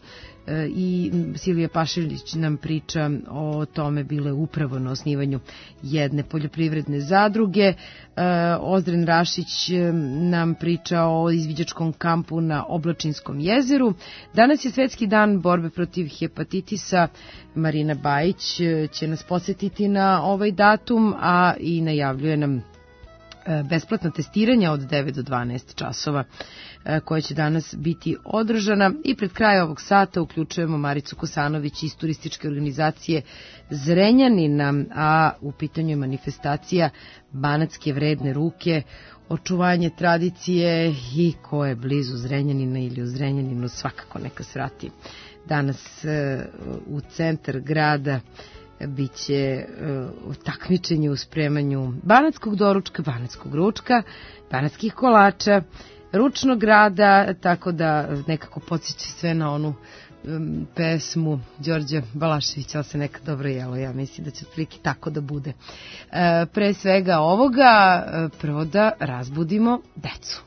i Silvija Pašilić nam priča o tome, bile upravo na osnivanju jedne poljoprivredne zadruge. Ozdren Rašić nam priča o izviđačkom kampu na Oblačinskom jezeru. Danas je Svetski dan borbe protiv hepatitisa. Marina Bajić će nas podsjetiti na ovaj datum, a i najavljuje nam besplatna testiranja od 9 do 12 časova koje će danas biti održana. I pred kraj ovog sata uključujemo Maricu Kosanović iz turističke organizacije Zrenjanina, a u pitanju je manifestacija Banatske vredne ruke, očuvanje tradicije i ko je blizu Zrenjanina ili u Zrenjaninu svakako neka svrati. Danas u centar grada biće takmičenje u spremanju banatskog doručka, banatskog ručka, banatskih kolača, ručnog rada, tako da nekako podsjeća sve na onu pesmu Đorđa Balaševića, ali se nekad dobro jelo. Ja mislim da će otprilike tako da bude. Pre svega ovoga, prvo da razbudimo decu.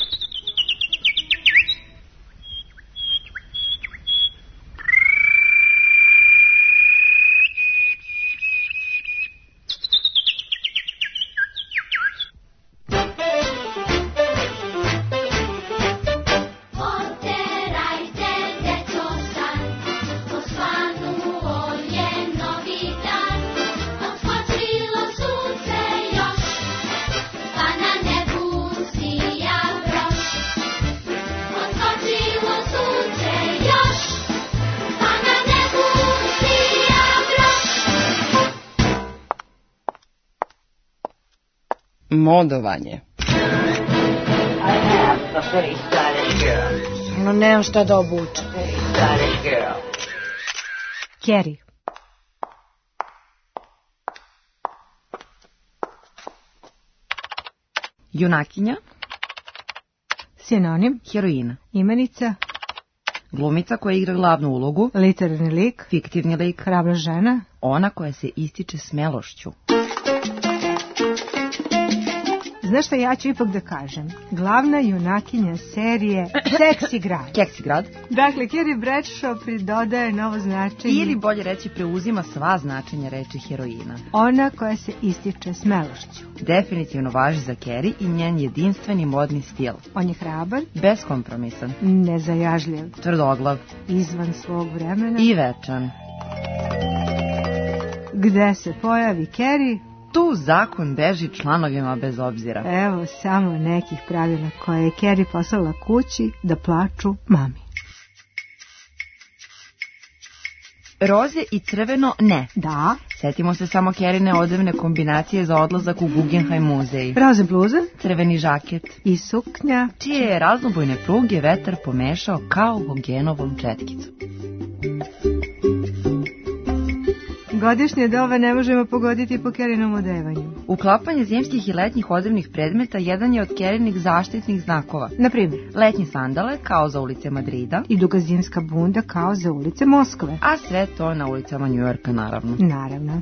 Modovanje. No, nemam šta da obučem. Keri. Junakinja. Sinonim. Heroina. Imenica. Glumica koja igra glavnu ulogu. Literarni lik. Fiktivni lik. Hrabra žena. Ona koja se ističe smelošću. Znaš šta, ja ću ipak da kažem. Glavna junakinja serije Seksi grad. Seksi grad. Dakle, Carrie Bradshaw pridodaje novo značenje. Ili bolje reći, preuzima sva značenja reči heroina. Ona koja se ističe smelošću. Definitivno važi za Carrie i njen jedinstveni modni stil. On je hrabar. Beskompromisan. Nezajažljiv. Tvrdoglav. Izvan svog vremena. I večan. Gde se pojavi Carrie, tu zakon beži članovima bez obzira. Evo samo nekih pravila koje je Carrie poslala kući da plaču mami. Roze i crveno ne. Da. Setimo se samo Carrine odevne kombinacije za odlazak u Guggenheim muzej. Roze bluza. Crveni žaket. I suknja. Čije je raznobojne pruge vetar pomešao kao Gogenovom četkicu. Godišnje doba ne možemo pogoditi po Carrinom odevanju. Uklapanje zimskih i letnjih odevnih predmeta jedan je od Carrinih zaštitnih znakova. Na primjer, letnje sandale kao za ulice Madrida i duga zimska bunda kao za ulice Moskve. A sve to na ulicama Njujorka, naravno. Naravno.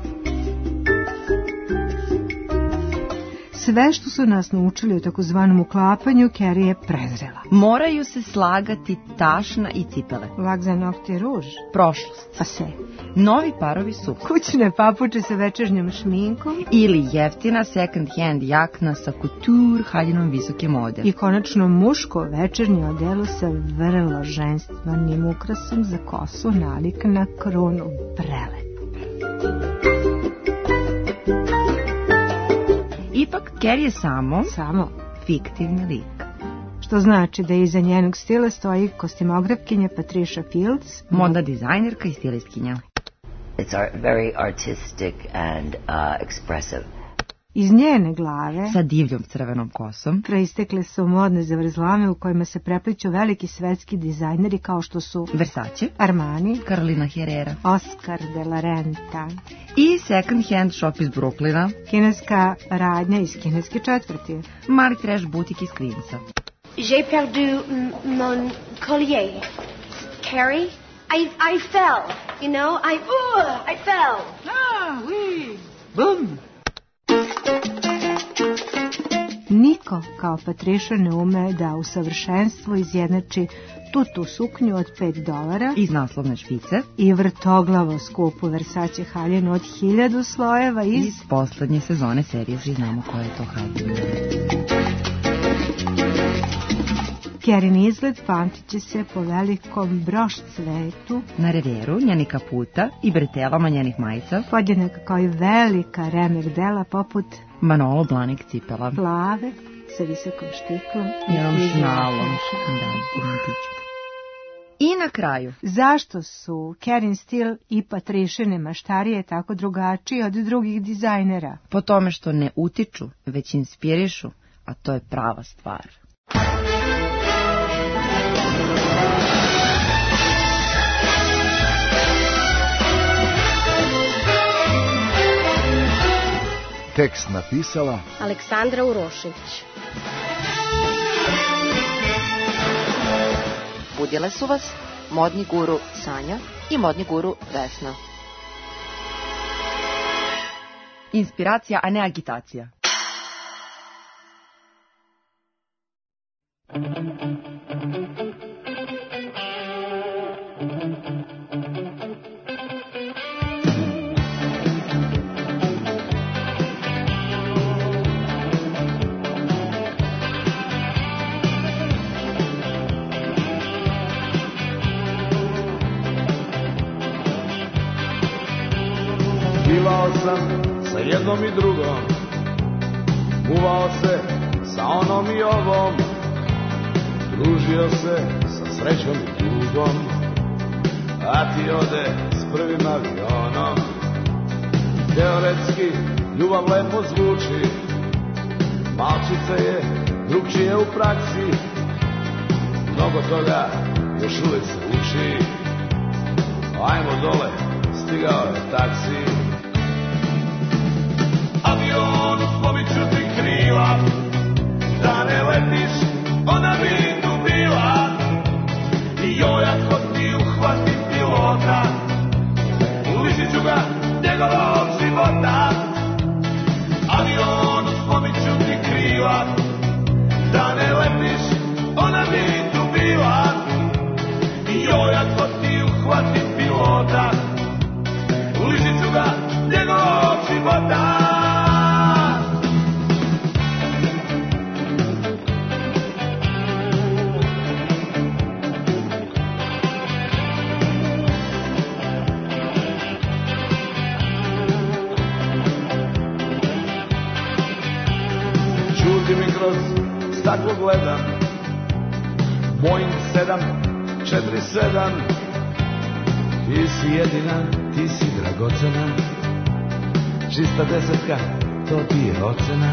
Sve što su nas naučili o takozvanom uklapanju, Carrie je prezrela. Moraju se slagati tašna i cipele. Lak za nokte ruž. Prošlost. Pa se. Novi parovi su kućne papuče sa večernjom šminkom. Ili jeftina second hand jakna sa couture haljinom visoke mode. I konačno muško večernje odelo sa vrlo ženstvenim ukrasom za kosu nalik na krunu. Prelep. Ipak Carrie je samo fiktivni lik. Što znači da iza njenog stila stoji kostimografkinja Patricia Fields, modna dizajnerka i stilistkinja. It's very artistic and expressive. Iz njene glave, sa divljom crvenom kosom, proistekle su modne zavrzlame u kojima se prepliću veliki svetski dizajneri kao što su Versace, Armani, Carolina Herrera, Oscar de la Renta i second hand shop iz Brooklyna, kineska radnja iz kineske četvrti, mali trash butik iz Queensa. J'ai perdu mon collier. Carrie, I fell, you know, I fell. Ah, oui. Boom. Niko kao Patricia ne ume da u savršenstvu izjednači tutu suknju od $5 iz naslovne špice i vrtoglavo skupu Versace haljinu od 1000 slojeva iz poslednje sezone serije Svi znamo koja je to haljina. Kerin izgled pamtit će se po velikom broš cvetu na reveru, njenih kaputa i bretelama njenih majica, podjednaka kao i velika remek dela poput Manolo Blahnik cipela, plave sa visokom štiklom i onom šnalom. I na kraju, zašto su Kerin Steele i Patriciine maštarije tako drugačije od drugih dizajnera? Po tome što ne utiču, već inspirišu, a to je prava stvar. Tekst napisala Aleksandra Urošević. Budile su vas modni guru Sanja i modni guru Vesna. Inspiracija, a ne agitacija. Bivao sam sa jednom i drugom, muvao se sa onom i ovom, družio se sa srećom i tugom, a ti ode s prvim avionom. Teoretski ljubav lepo zvuči, malčica je drugčije u praksi, mnogo toga još uvek se uči. Ajmo dole, stigao je taksi. Avion u pomiću ti krila, da ne letiš, ona bi tu bila. I joj, ako ti uhvatim pilota, lišit ću ga njegovog života. Avion u pomiću ti krila, da ne letiš, ona bi tu bila. I joj, ako ti uhvatim pilota, lišit ću ga njegovog života. Čuti mi kroz staklo gledam, Boeing 747, ti si jedina, ti si dragocena, čista desetka, to ti je ocena.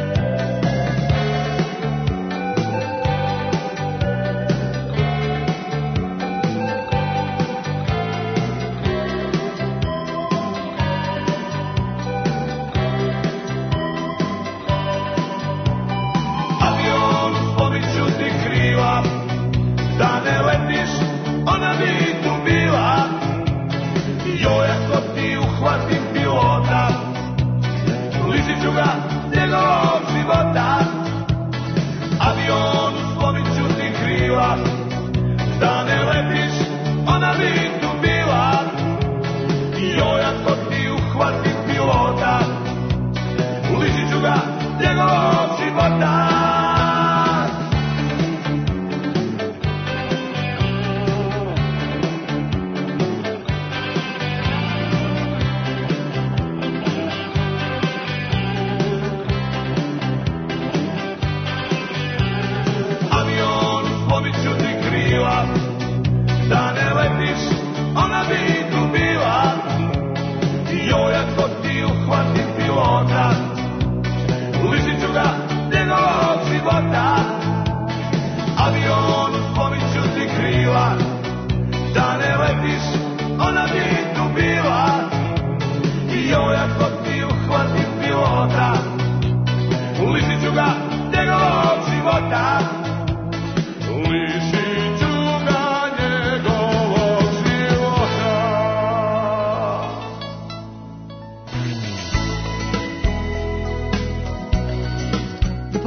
Avion u pomiću ti krila, da ne letiš, ona bi tu bila. Joj, ako ti uhvatim pilota, lišit ću ga njegovog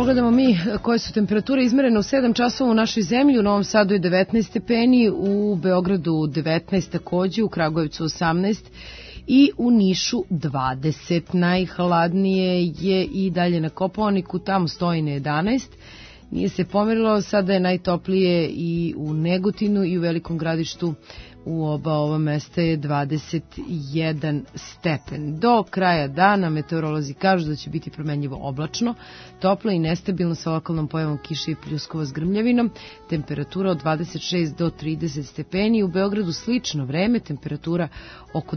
pogledamo mi koje su temperature izmerene u 7 časova u našoj zemlji. U Novom Sadu je 19 stepeni, u Beogradu 19 takođe, u Kragujevcu 18 i u Nišu 20. Najhladnije je i dalje na Kopaoniku, tamo stoji na 11. Nije se pomerilo, sada je najtoplije i u Negotinu i u Velikom Gradištu. U oba ova mesta je 21 stepen. Do kraja dana meteorolozi kažu da će biti promenljivo oblačno, toplo i nestabilno sa lokalnom pojavom kiše i pljuskova s grmljavinom. Temperatura od 26 do 30 stepeni. U Beogradu slično vreme, temperatura oko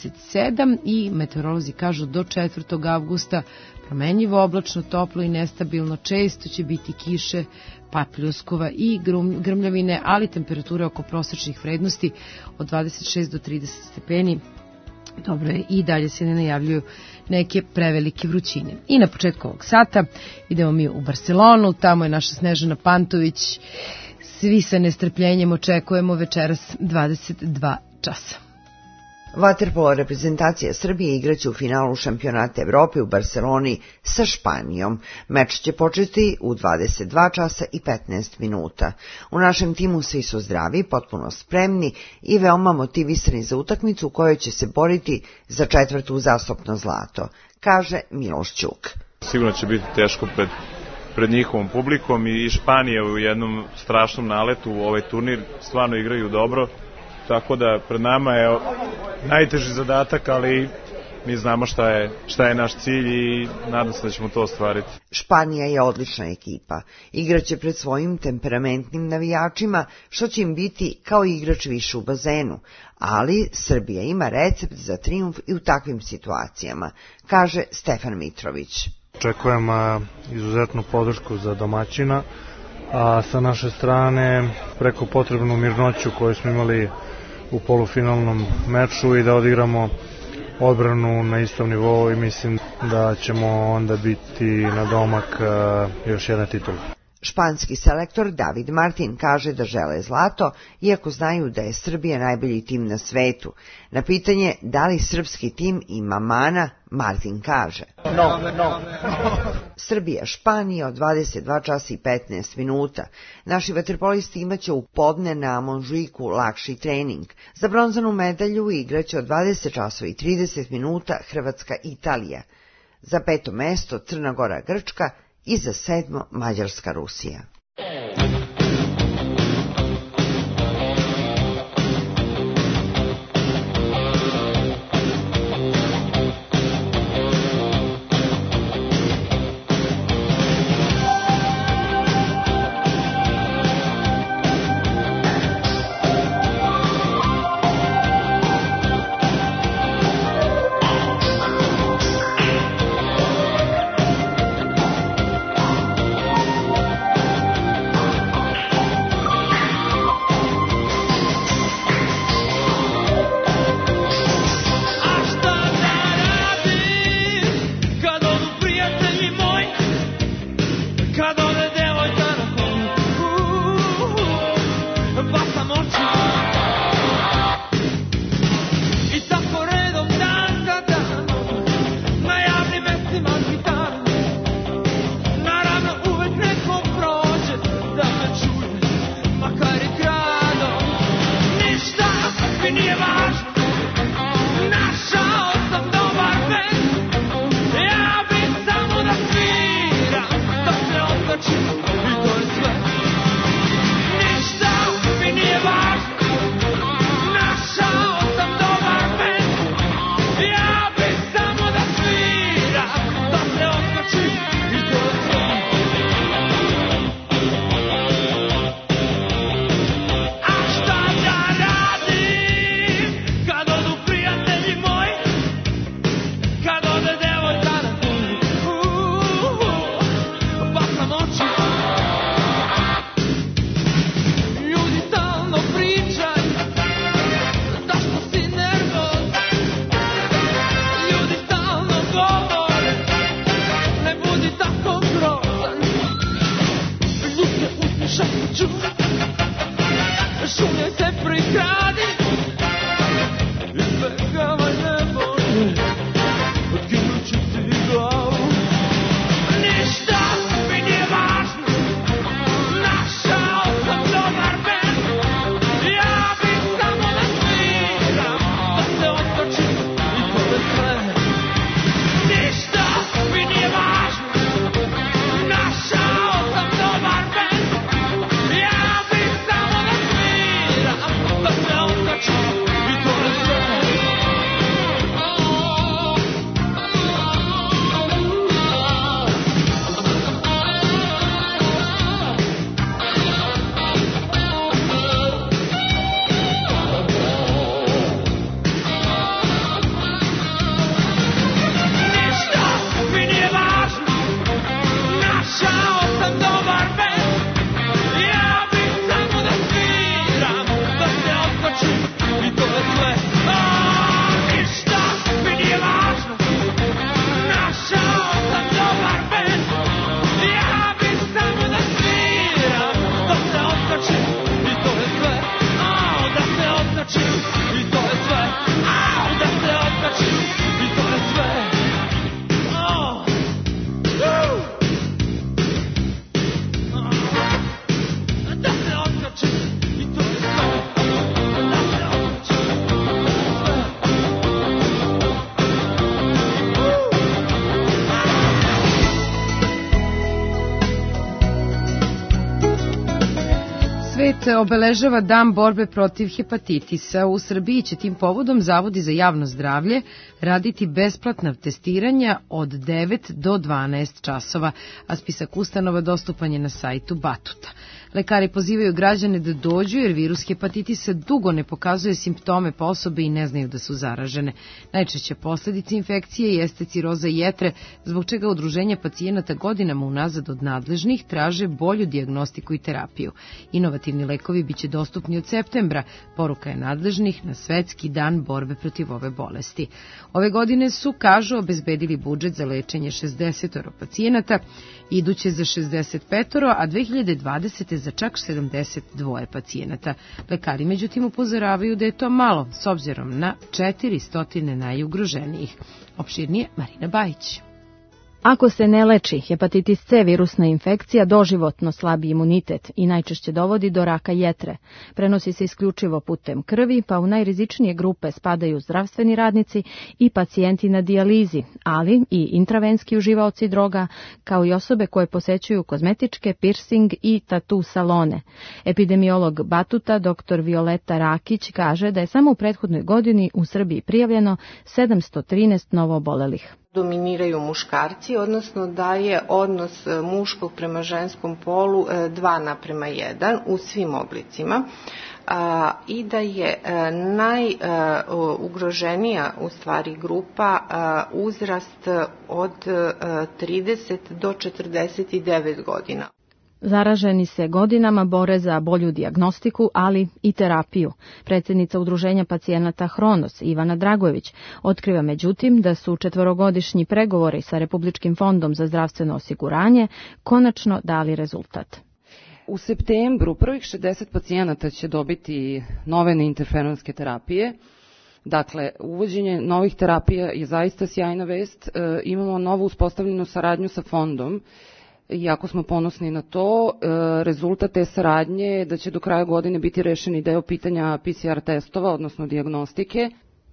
27 i meteorolozi kažu do 4. avgusta promenljivo oblačno, toplo i nestabilno. Često će biti kiše, pa pljuskova i grmljavine, ali temperature oko prosečnih vrednosti od 26 do 30 stepeni. Dobro je, i dalje se ne najavljuju neke prevelike vrućine. I na početku ovog sata idemo mi u Barcelonu, tamo je naša Snežana Pantović. Svi sa nestrpljenjem očekujemo večeras 22 časa. Vaterpolo reprezentacija Srbije igraće u finalu šampionata Evrope u Barceloni sa Španijom. Meč će početi u 22 časa i 15 minuta. U našem timu svi su zdravi, potpuno spremni i veoma motivisani za utakmicu u kojoj će se boriti za 4. uzastopno zlato, kaže Miloš Ćuk. Sigurno će biti teško pred njihovom publikom i Španija u jednom strašnom naletu u ovaj turnir, stvarno igraju dobro. Tako da pred nama je najteži zadatak, ali mi znamo šta je naš cilj i nadam se da ćemo to ostvariti. Španija je odlična ekipa. Igraće pred svojim temperamentnim navijačima, što će im biti kao igrač više u bazenu. Ali Srbija ima recept za trijumf i u takvim situacijama, kaže Stefan Mitrović. Očekujem izuzetnu podršku za domaćina, a sa naše strane preko potrebnu mirnoću koju smo imali u polufinalnom meču i da odigramo odbranu na istom nivou i mislim da ćemo onda biti na domak još jedne titule. Španski selektor David Martin kaže da žele zlato, iako znaju da je Srbija najbolji tim na svetu. Na pitanje da li srpski tim ima mana, Martin kaže: No. Srbija, Španija od 22 časa i 15 minuta. Naši vaterpolisti imaće u podne na Monžuiku lakši trening. Za bronzanu medalju igraće od 20 časova i 30 minuta Hrvatska, Italija. Za 5. mesto Crna Gora, Grčka i za 7. Mađarska, Rusija. se obeležava Dan borbe protiv hepatitisa. U Srbiji će tim povodom Zavodi za javno zdravlje raditi besplatna testiranja od 9 do 12 časova, a spisak ustanova dostupan je na sajtu Batuta. Lekari pozivaju građane da dođu jer virus hepatitisa dugo ne pokazuje simptome po osobe i ne znaju da su zaražene. Najčešće posledice infekcije jeste ciroza jetre, zbog čega udruženja pacijenata godinama unazad od nadležnih traže bolju dijagnostiku i terapiju. Inovativni lekovi biće dostupni od septembra, poruka je nadležnih na Svetski dan borbe protiv ove bolesti. Ove godine su, kažu, obezbedili budžet za lečenje 60 pacijenata, iduće za 65, a 2020. za čak 72 pacijenata. Lekari međutim upozoravaju da je to malo, s obzirom na 400 najugroženijih. Opširnije Marina Bajić. Ako se ne leči, hepatitis C virusna infekcija doživotno slabi imunitet i najčešće dovodi do raka jetre. Prenosi se isključivo putem krvi, pa u najrizičnije grupe spadaju zdravstveni radnici i pacijenti na dijalizi, ali i intravenski uživaoci droga, kao i osobe koje posećuju kozmetičke, piercing i tatu salone. Epidemiolog Batuta, dr. Violeta Rakić, kaže da je samo u prethodnoj godini u Srbiji prijavljeno 713 novoobolelih. Dominiraju muškarci, odnosno da je odnos muškog prema ženskom polu 2:1 u svim oblicima i da je najugroženija u stvari grupa uzrast od 30 do 49 godina. Zaraženi se godinama bore za bolju dijagnostiku, ali i terapiju. Predsjednica Udruženja pacijenata Hronos, Ivana Dragojević, otkriva međutim da su 4-godišnji pregovori sa Republičkim fondom za zdravstveno osiguranje konačno dali rezultat. U septembru prvih 60 pacijenata će dobiti nove neinterferonske terapije. Dakle, uvođenje novih terapija je zaista sjajna vest. Imamo novu uspostavljenu saradnju sa fondom. Jako smo ponosni na to. Rezultat te saradnje je da će do kraja godine biti rešeni deo pitanja PCR testova, odnosno dijagnostike.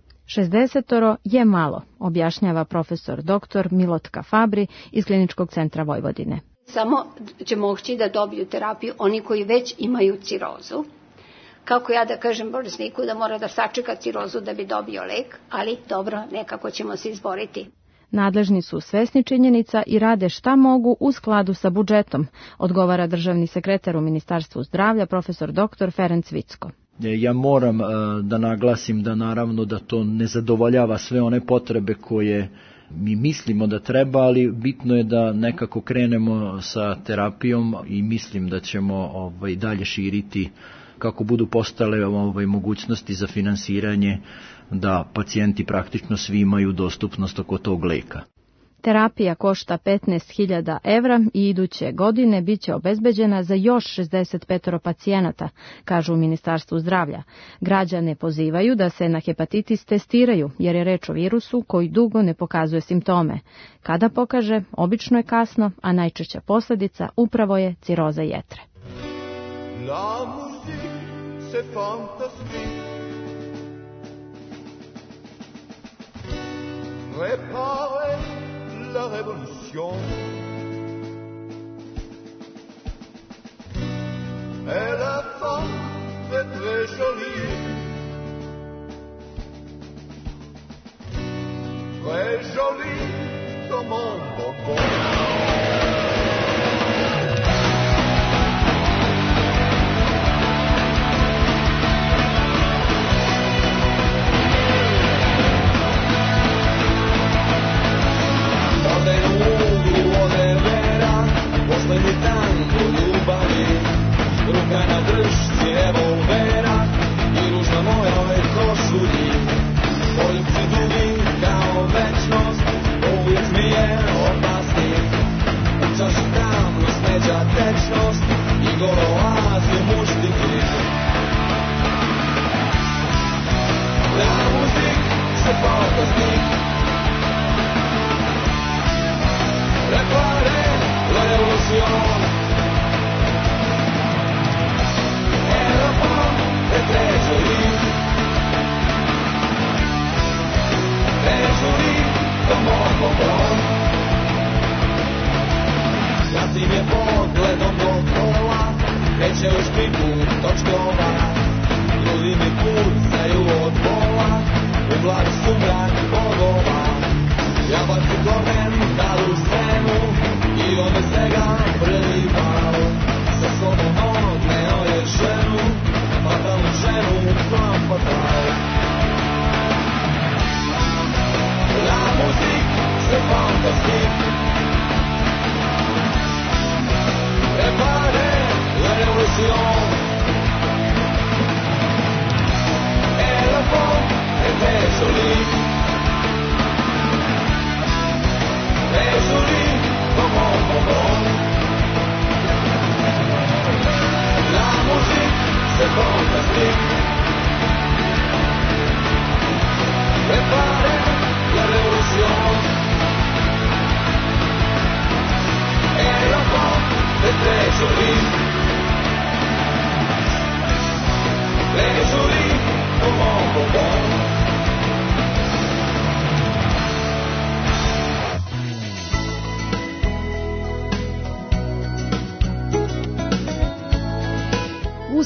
60 je malo, objašnjava profesor dr. Milotka Fabri iz Kliničkog centra Vojvodine. Samo će moći da dobiju terapiju oni koji već imaju cirozu. Kako ja da kažem bolesniku da mora da sačeka cirozu da bi dobio lek, ali dobro, nekako ćemo se izboriti. Nadležni su svesni činjenica i rade šta mogu u skladu sa budžetom, odgovara državni sekretar u Ministarstvu zdravlja, profesor dr. Ferenc Vicko. Ja moram da naglasim da naravno da to ne zadovoljava sve one potrebe koje mi mislimo da treba, ali bitno je da nekako krenemo sa terapijom i mislim da ćemo dalje širiti kako budu postale mogućnosti za finansiranje, da pacijenti praktično svi imaju dostupnost oko tog leka. Terapija košta 15.000 evra i iduće godine biće obezbeđena za još 65 pacijenata, kažu u Ministarstvu zdravlja. Građane pozivaju da se na hepatitis testiraju, jer je reč o virusu koji dugo ne pokazuje simptome. Kada pokaže, obično je kasno, a najčešća posljedica upravo je ciroza jetre. La musique, c'est fantastique. Préparer la révolution. Et la femme est très jolie. Très jolie comme mon bonbon. Poslednji tango ljubavi, ruka na dršci revolvera i ružna moja ove košulji. Poljubci dugi kao večnost, uvijek mi je opasni. U čaši tamno smeđa tečnost i golo oazi u muštiki. La musique, c'est fantastique. Préparez la révolution. Et la femme est très jolie. Très jolie comme mon bonbon. Gasi mnie pogledom do kola, kreće u špiku, točka strani bogova. Ja baci komentar u scenu i on je svega prelivao. Sa sobom odneo je ženu, fatalnu ženu, flam fatal. La musique, c'est fantastique. Préparez la révolution. Et la pompe était jolie. Et jolie comme un bonbon. La musique, c'est fantastique. Préparez la révolution. Et la pompe était jolie. Et jolie comme un bonbon. U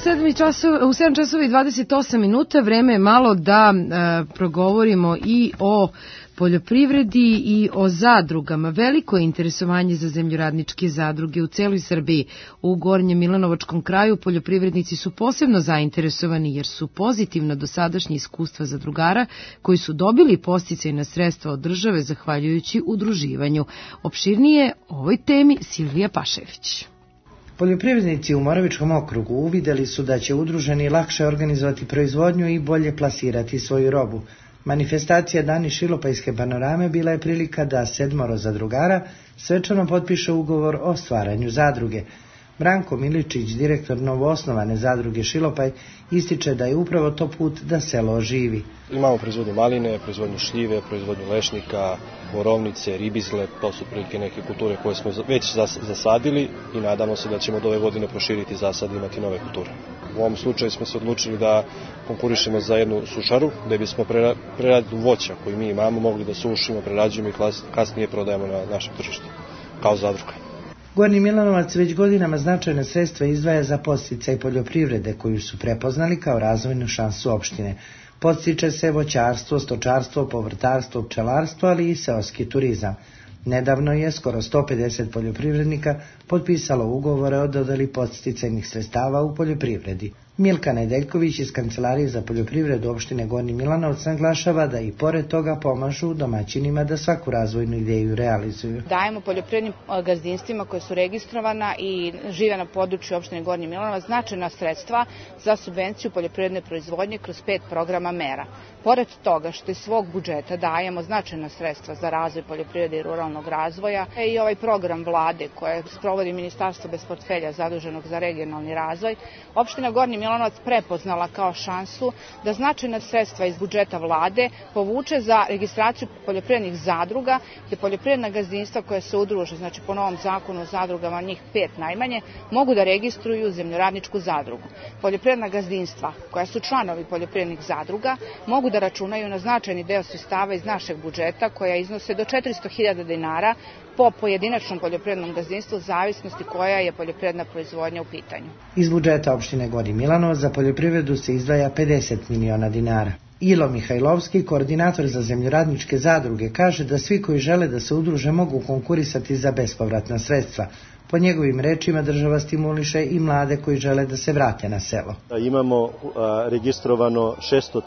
7 časova i 28 minuta vreme je malo da progovorimo i o poljoprivredi i o zadrugama. Veliko je interesovanje za zemljoradničke zadruge u celoj Srbiji. U Gornjem Milanovačkom kraju poljoprivrednici su posebno zainteresovani jer su pozitivna dosadašnja iskustva zadrugara koji su dobili podsticajna sredstva od države zahvaljujući udruživanju. Opširnije o ovoj temi Silvija Pašević. Poljoprivrednici u Moravičkom okrugu uvideli su da će udruženi lakše organizovati proizvodnju i bolje plasirati svoju robu. Manifestacija Dani Šilopajske panorame bila je prilika da 7 zadrugara svečano potpiše ugovor o stvaranju zadruge. Branko Miličić, direktor novoosnovane zadruge Šilopaj, ističe da je upravo to put da selo oživi. Imamo proizvodnju maline, proizvodnju šljive, proizvodnju lešnika, borovnice, ribizle, to su prilike neke kulture koje smo već zasadili i nadamo se da ćemo od ove godine proširiti zasad i imati nove kulture. U ovom slučaju smo se odlučili da konkurišemo za jednu sušaru, gde bismo preradu voća koju mi imamo mogli da sušimo, prerađujemo i kasnije prodajemo na našem tržištu, kao zadruga. Gornji Milanovac već godinama značajne sredstva izdvaja za podsticaj poljoprivrede koju su prepoznali kao razvojnu šansu opštine. Podstiče se voćarstvo, stočarstvo, povrtarstvo, pčelarstvo, ali i seoski turizam. Nedavno je skoro 150 poljoprivrednika potpisalo ugovore o dodeli podsticajnih sredstava u poljoprivredi. Milka Nedeljković iz Kancelarije za poljoprivredu opštine Gornji Milanovac naglašava da i pored toga pomažu domaćinima da svaku razvojnu ideju realizuju. Dajemo poljoprivrednim gazdinstvima koje su registrovana i žive na području opštine Gornji Milanovac značajna sredstva za subvenciju poljoprivredne proizvodnje kroz 5 programa mera. Pored toga što iz svog budžeta dajemo značajna sredstva za razvoj poljoprivrede i ruralnog razvoja i ovaj program vlade koje sprovodi Ministarstvo bez portfelja zaduženog za regionalni razvoj, opština Gornji Milanovac prepoznala kao šansu da značajna sredstva iz budžeta vlade povuče za registraciju poljoprivrednih zadruga, gde poljoprivredna gazdinstva koja se udruže, znači po novom zakonu o zadrugama, njih 5 najmanje, mogu da registruju zemljoradničku zadrugu. Poljoprivredna gazdinstva koja su članovi poljoprivrednih zadruga mogu da računaju na značajni deo sredstava iz našeg budžeta koja iznose do 400.000 dinara po pojedinačnom poljoprivrednom gazdinstvu, zavisnosti koja je poljoprivredna proizvodnja u pitanju. Iz budžeta opštine Gornji Milanovac za poljoprivredu se izdvaja 50 miliona dinara. Ilo Mihajlovski, koordinator za zemljoradničke zadruge, kaže da svi koji žele da se udruže mogu konkurisati za bespovratna sredstva. Po njegovim rečima država stimuliše i mlade koji žele da se vrate na selo. Imamo registrovano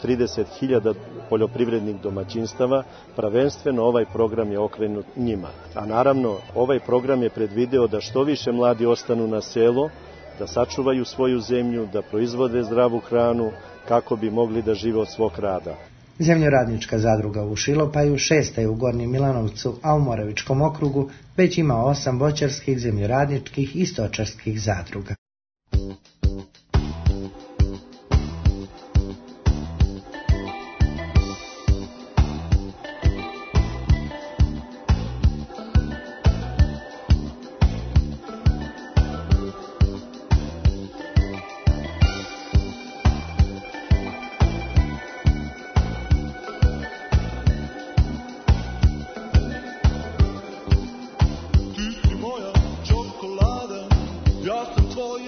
630.000 poljoprivrednih domaćinstava, prvenstveno ovaj program je okrenut njima. A naravno, ovaj program je predvideo da što više mladi ostanu na selo, da sačuvaju svoju zemlju, da proizvode zdravu hranu kako bi mogli da žive od svog rada. Zemljoradnička zadruga u Šilopaju 6. je u Gornjem Milanovcu, a u Moravičkom okrugu već ima 8 voćarskih, zemljoradničkih i stočarskih zadruga. Tvoja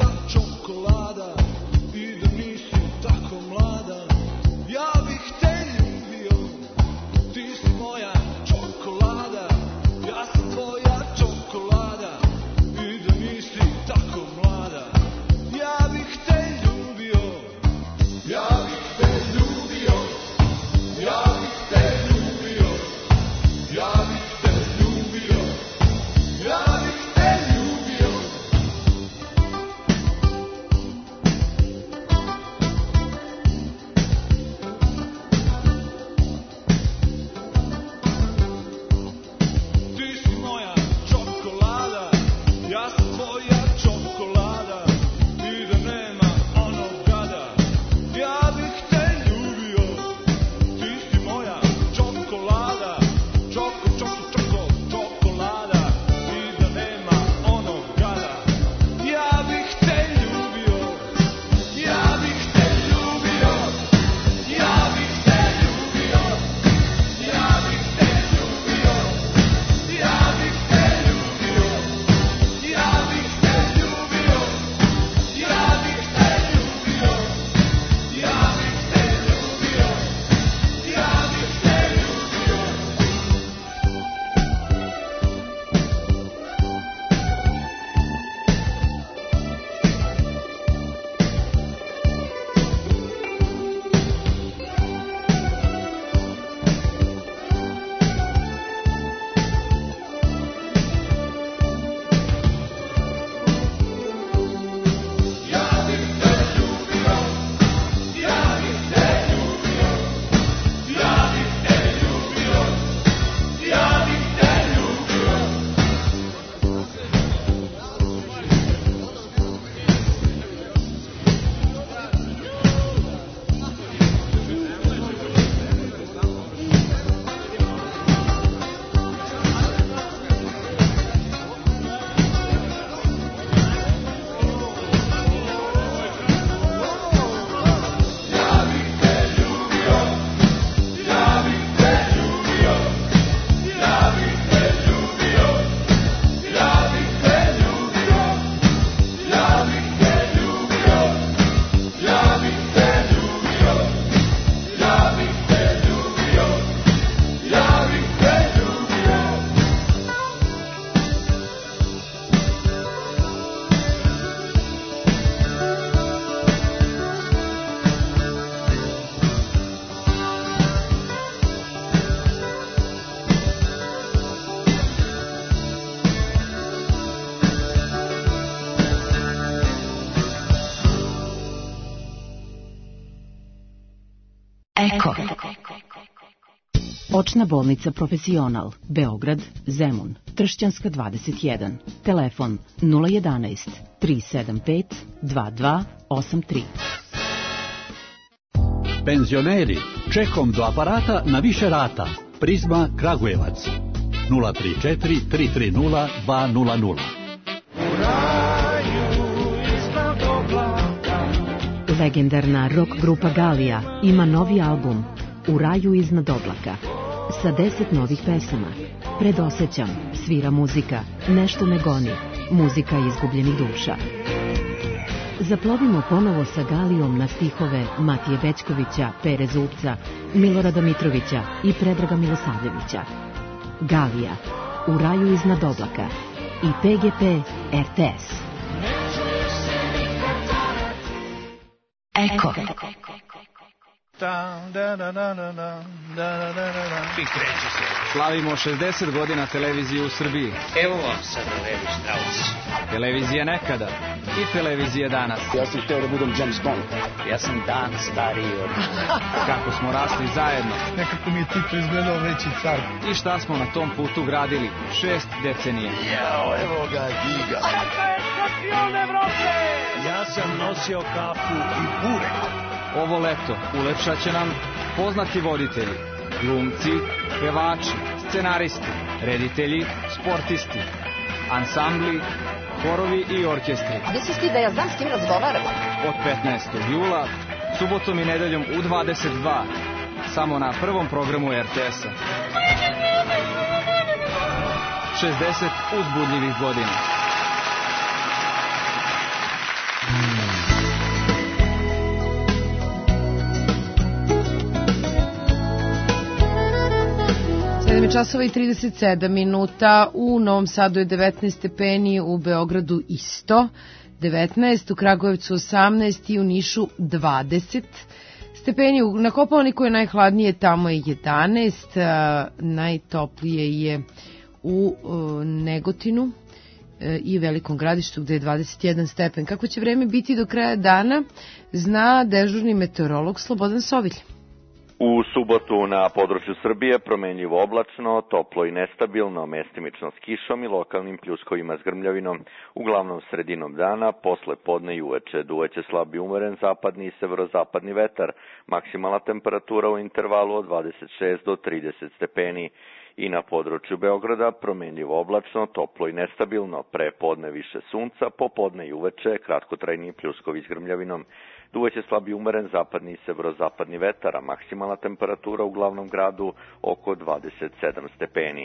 Očna bolnica Profesional, Beograd, Zemun, Tršćanska 21, telefon 011 375 2283. Penzioneri, čekom do aparata na više rata. Prizma Kragujevac 034 330 200. Legendarna rock grupa Galija ima novi album U raju iznad oblaka sa 10 novih pesama. Predosećam, svira muzika, nešto me goni, muzika izgubljenih duša. Zaplovimo ponovo sa Galijom na stihove Matije Bećkovića, Pere Zupca, Milorada Mitrovića i Predraga Milosavljevića. Galija, U raju iznad oblaka i PGP RTS. Eko. I kreće se. Slavimo 60 godina televizije u Srbiji. Evo vam sad Levi Strauss. Televizija nekada i televizija danas. Ja sam hteo da budem James Bond. Ja sam dan stariji od... Kako smo rasli zajedno. Nekako mi je Tito izgledao veći car. I šta smo na tom putu gradili 6 decenije. Jao, evo ga Giga. Ovo je šampion Evrope! Ja sam nosio kapu i burek. Ovo leto ulepšat će nam poznati voditelji, glumci, pevači, scenaristi, reditelji, sportisti, ansambli, horovi i orkestri. A misliš ti da ja znam s kim razgovaram? Od 15. jula, subotom i nedeljom u 22, samo na prvom programu RTS-a. 60 uzbudljivih godina. Časova i 37 minuta, u Novom Sadu je 19 stepeni, u Beogradu isto 19, u Kragujevcu 18 i u Nišu 20 stepeni, na Kopaoniku je najhladnije, tamo je 11, najtoplije je u Negotinu i Velikom Gradištu gde je 21 stepen. Kako će vreme biti do kraja dana, zna dežurni meteorolog Slobodan Sovilj. U subotu na području Srbije promenljivo oblačno, toplo i nestabilno, mestimično s kišom i lokalnim pljuskovima s grmljavinom. Uglavnom sredinom dana, posle podne i uveče duvaće slab i umeren zapadni i severozapadni vetar. Maksimalna temperatura u intervalu od 26 do 30 stepeni. I na području Beograda promenljivo oblačno, toplo i nestabilno, pre podne više sunca, popodne i uveče kratkotrajni pljuskovi s grmljavinom. Duvaće slab i umeren zapadni i severozapadni vetar, a maksimalna temperatura u glavnom gradu oko 27 stepeni.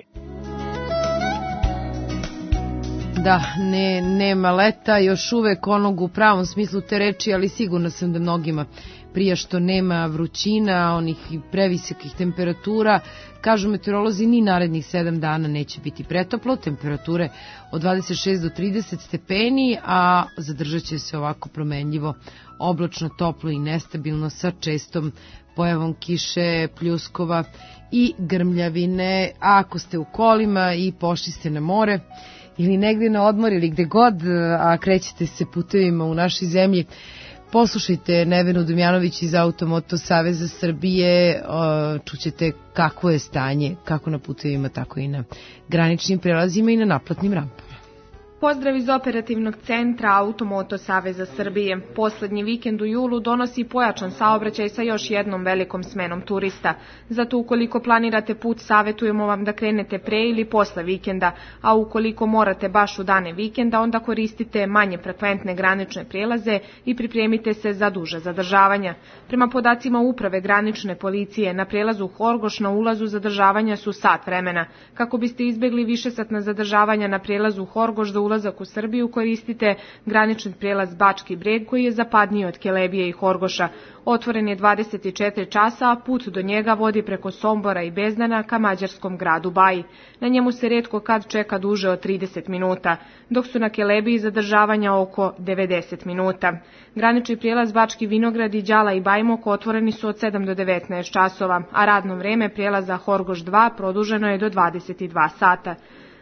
Da, nema leta, još uvek onog u pravom smislu te reči, ali sigurno sam da mnogima prija što nema vrućina, onih previsokih temperatura. Kažu meteorolozi, ni narednih 7 dana neće biti pretoplo, temperature od 26 do 30 stepeni, a zadržat će se ovako promenljivo, oblačno, toplo i nestabilno sa čestom pojavom kiše, pljuskova i grmljavine. A ako ste u kolima i pošli ste na more ili negde na odmor ili gde god, a krećete se putevima u našoj zemlji, poslušajte Nevenu Damjanović iz Automoto Saveza Srbije, čućete kakvo je stanje, kako na putevima, tako i na graničnim prelazima i na naplatnim rampama. Pozdrav iz operativnog centra Automoto Saveza Srbije. Poslednji vikend u julu donosi pojačan saobraćaj sa još jednom velikom smenom turista. Zato ukoliko planirate put, savetujemo vam da krenete pre ili posle vikenda, a ukoliko morate baš u dane vikenda, onda koristite manje frekventne granične prijelaze i pripremite se za duže zadržavanja. Prema podacima Uprave granične policije, na prijelazu Horgoš na ulazu zadržavanja su sat vremena. Kako biste izbegli višesatna zadržavanja na prijelazu Horgoš za ulazak u Srbiju, koristite granični prijelaz Bački Breg koji je zapadniji od Kelebije i Horgoša. Otvoren je 24 časa, a put do njega vodi preko Sombora i Bezdana ka mađarskom gradu Baji. Na njemu se retko kad čeka duže od 30 minuta, dok su na Kelebiji zadržavanja oko 90 minuta. Granični prijelaz Bački Vinograd i Đala i Bajmok otvoreni su od 7 do 19 časova, a radno vreme prijelaza Horgoš 2 produženo je do 22 sata.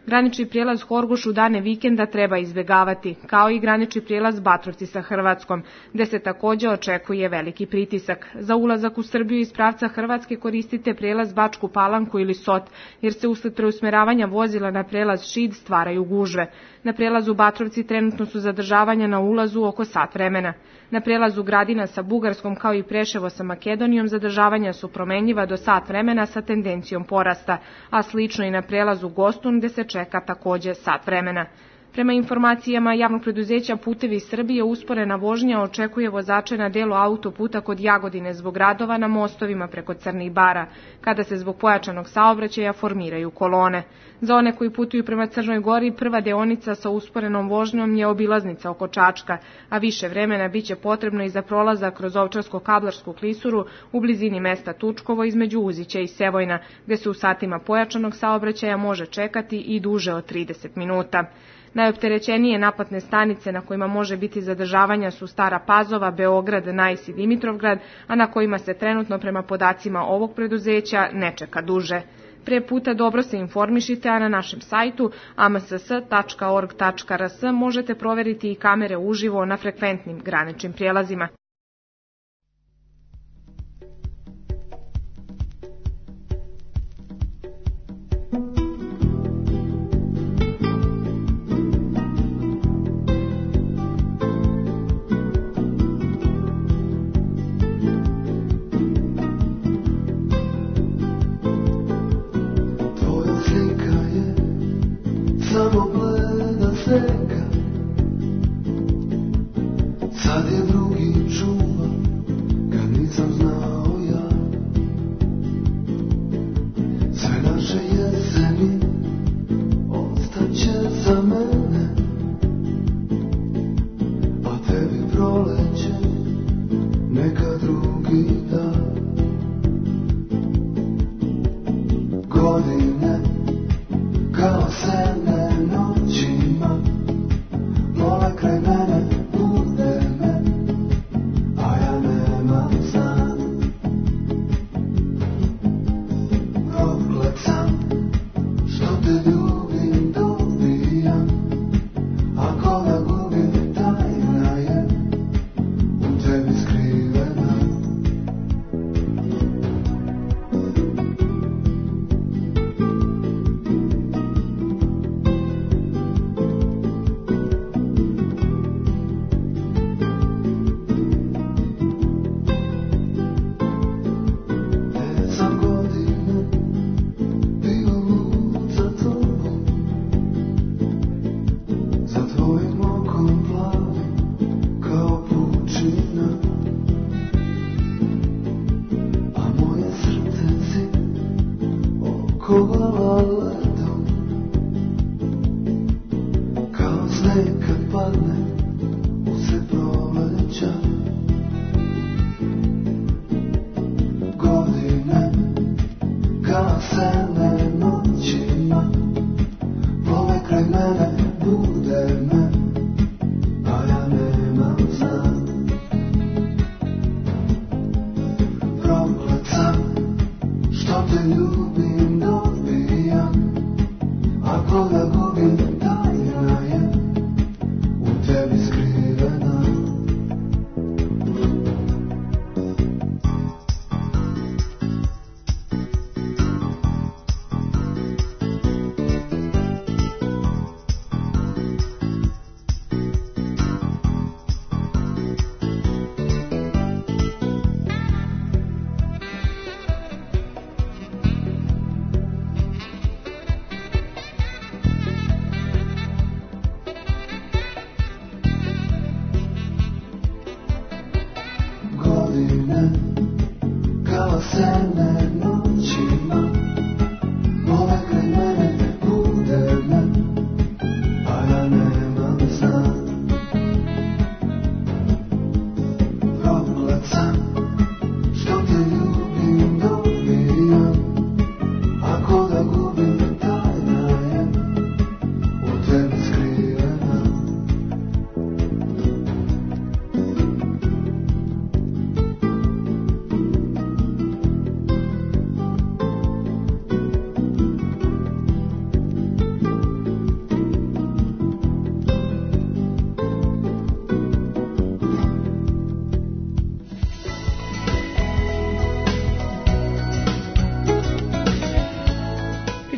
Granični prijelaz Horgoš u dane vikenda treba izbjegavati, kao i granični prijelaz Batrovci sa Hrvatskom, gde se također očekuje veliki pritisak. Za ulazak u Srbiju iz pravca Hrvatske koristite prijelaz Bačku Palanku ili Sot, jer se usled preusmeravanja vozila na prijelaz Šid stvaraju gužve. Na prijelazu Batrovci trenutno su zadržavanja na ulazu oko sat vremena. Na prijelazu Gradina sa Bugarskom kao i Preševo sa Makedonijom zadržavanja su promenljiva do sat vremena sa tendencijom porasta, a slično i na prijelazu Gostun gde se čeka također sat vremena. Prema informacijama javnog preduzeća Putevi Srbije, usporena vožnja očekuje vozače na delu autoputa kod Jagodine zbog radova na mostovima preko Crnih Bara, kada se zbog pojačanog saobraćaja formiraju kolone. Za one koji putuju prema Crnoj Gori, prva deonica sa usporenom vožnjom je obilaznica oko Čačka, a više vremena biće potrebno i za prolazak kroz Ovčarsko-Kablarsku klisuru u blizini mesta Tučkovo između Uzića i Sevojna, gde se u satima pojačanog saobraćaja može čekati i duže od 30 minuta. Najopterećenije naplatne stanice na kojima može biti zadržavanja su Stara Pazova, Beograd, Najs i Dimitrovgrad, a na kojima se trenutno prema podacima ovog preduzeća ne čeka duže. Pre puta dobro se informišite, a na našem sajtu amss.org.rs možete proveriti i kamere uživo na frekventnim graničnim prijelazima. Samo gleda seka, sad je drugi čuva, kad nisam znao ja. Sve naše jeseni ostaće za mene, a tebi proleće neka drugi dan. Godine kao sene noćima, pola kraj mene, bude me, a ja nemam san. Proklet sam, što te ljubim, dobijam, ako da gubim, tajna je u tebi skrivena.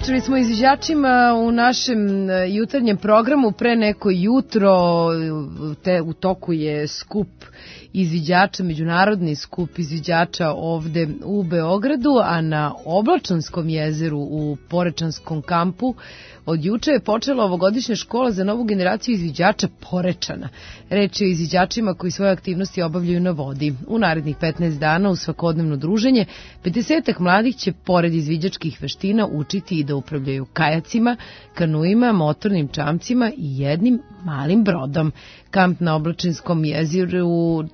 Pričali smo o izviđačima u našem jutarnjem programu. Pre neko jutro u toku je skup izviđača, međunarodni skup izviđača ovde u Beogradu, a na Oblačanskom jezeru u Porečanskom kampu od juče je počela ovogodišnja škola za novu generaciju izviđača Porečana. Reč je o izviđačima koji svoje aktivnosti obavljaju na vodi. U narednih 15 dana u svakodnevno druženje 50-ak mladih će pored izviđačkih veština učiti i da upravljaju kajacima, kanuima, motornim čamcima i jednim malim brodom. Kamp na Oblačinskom jezeru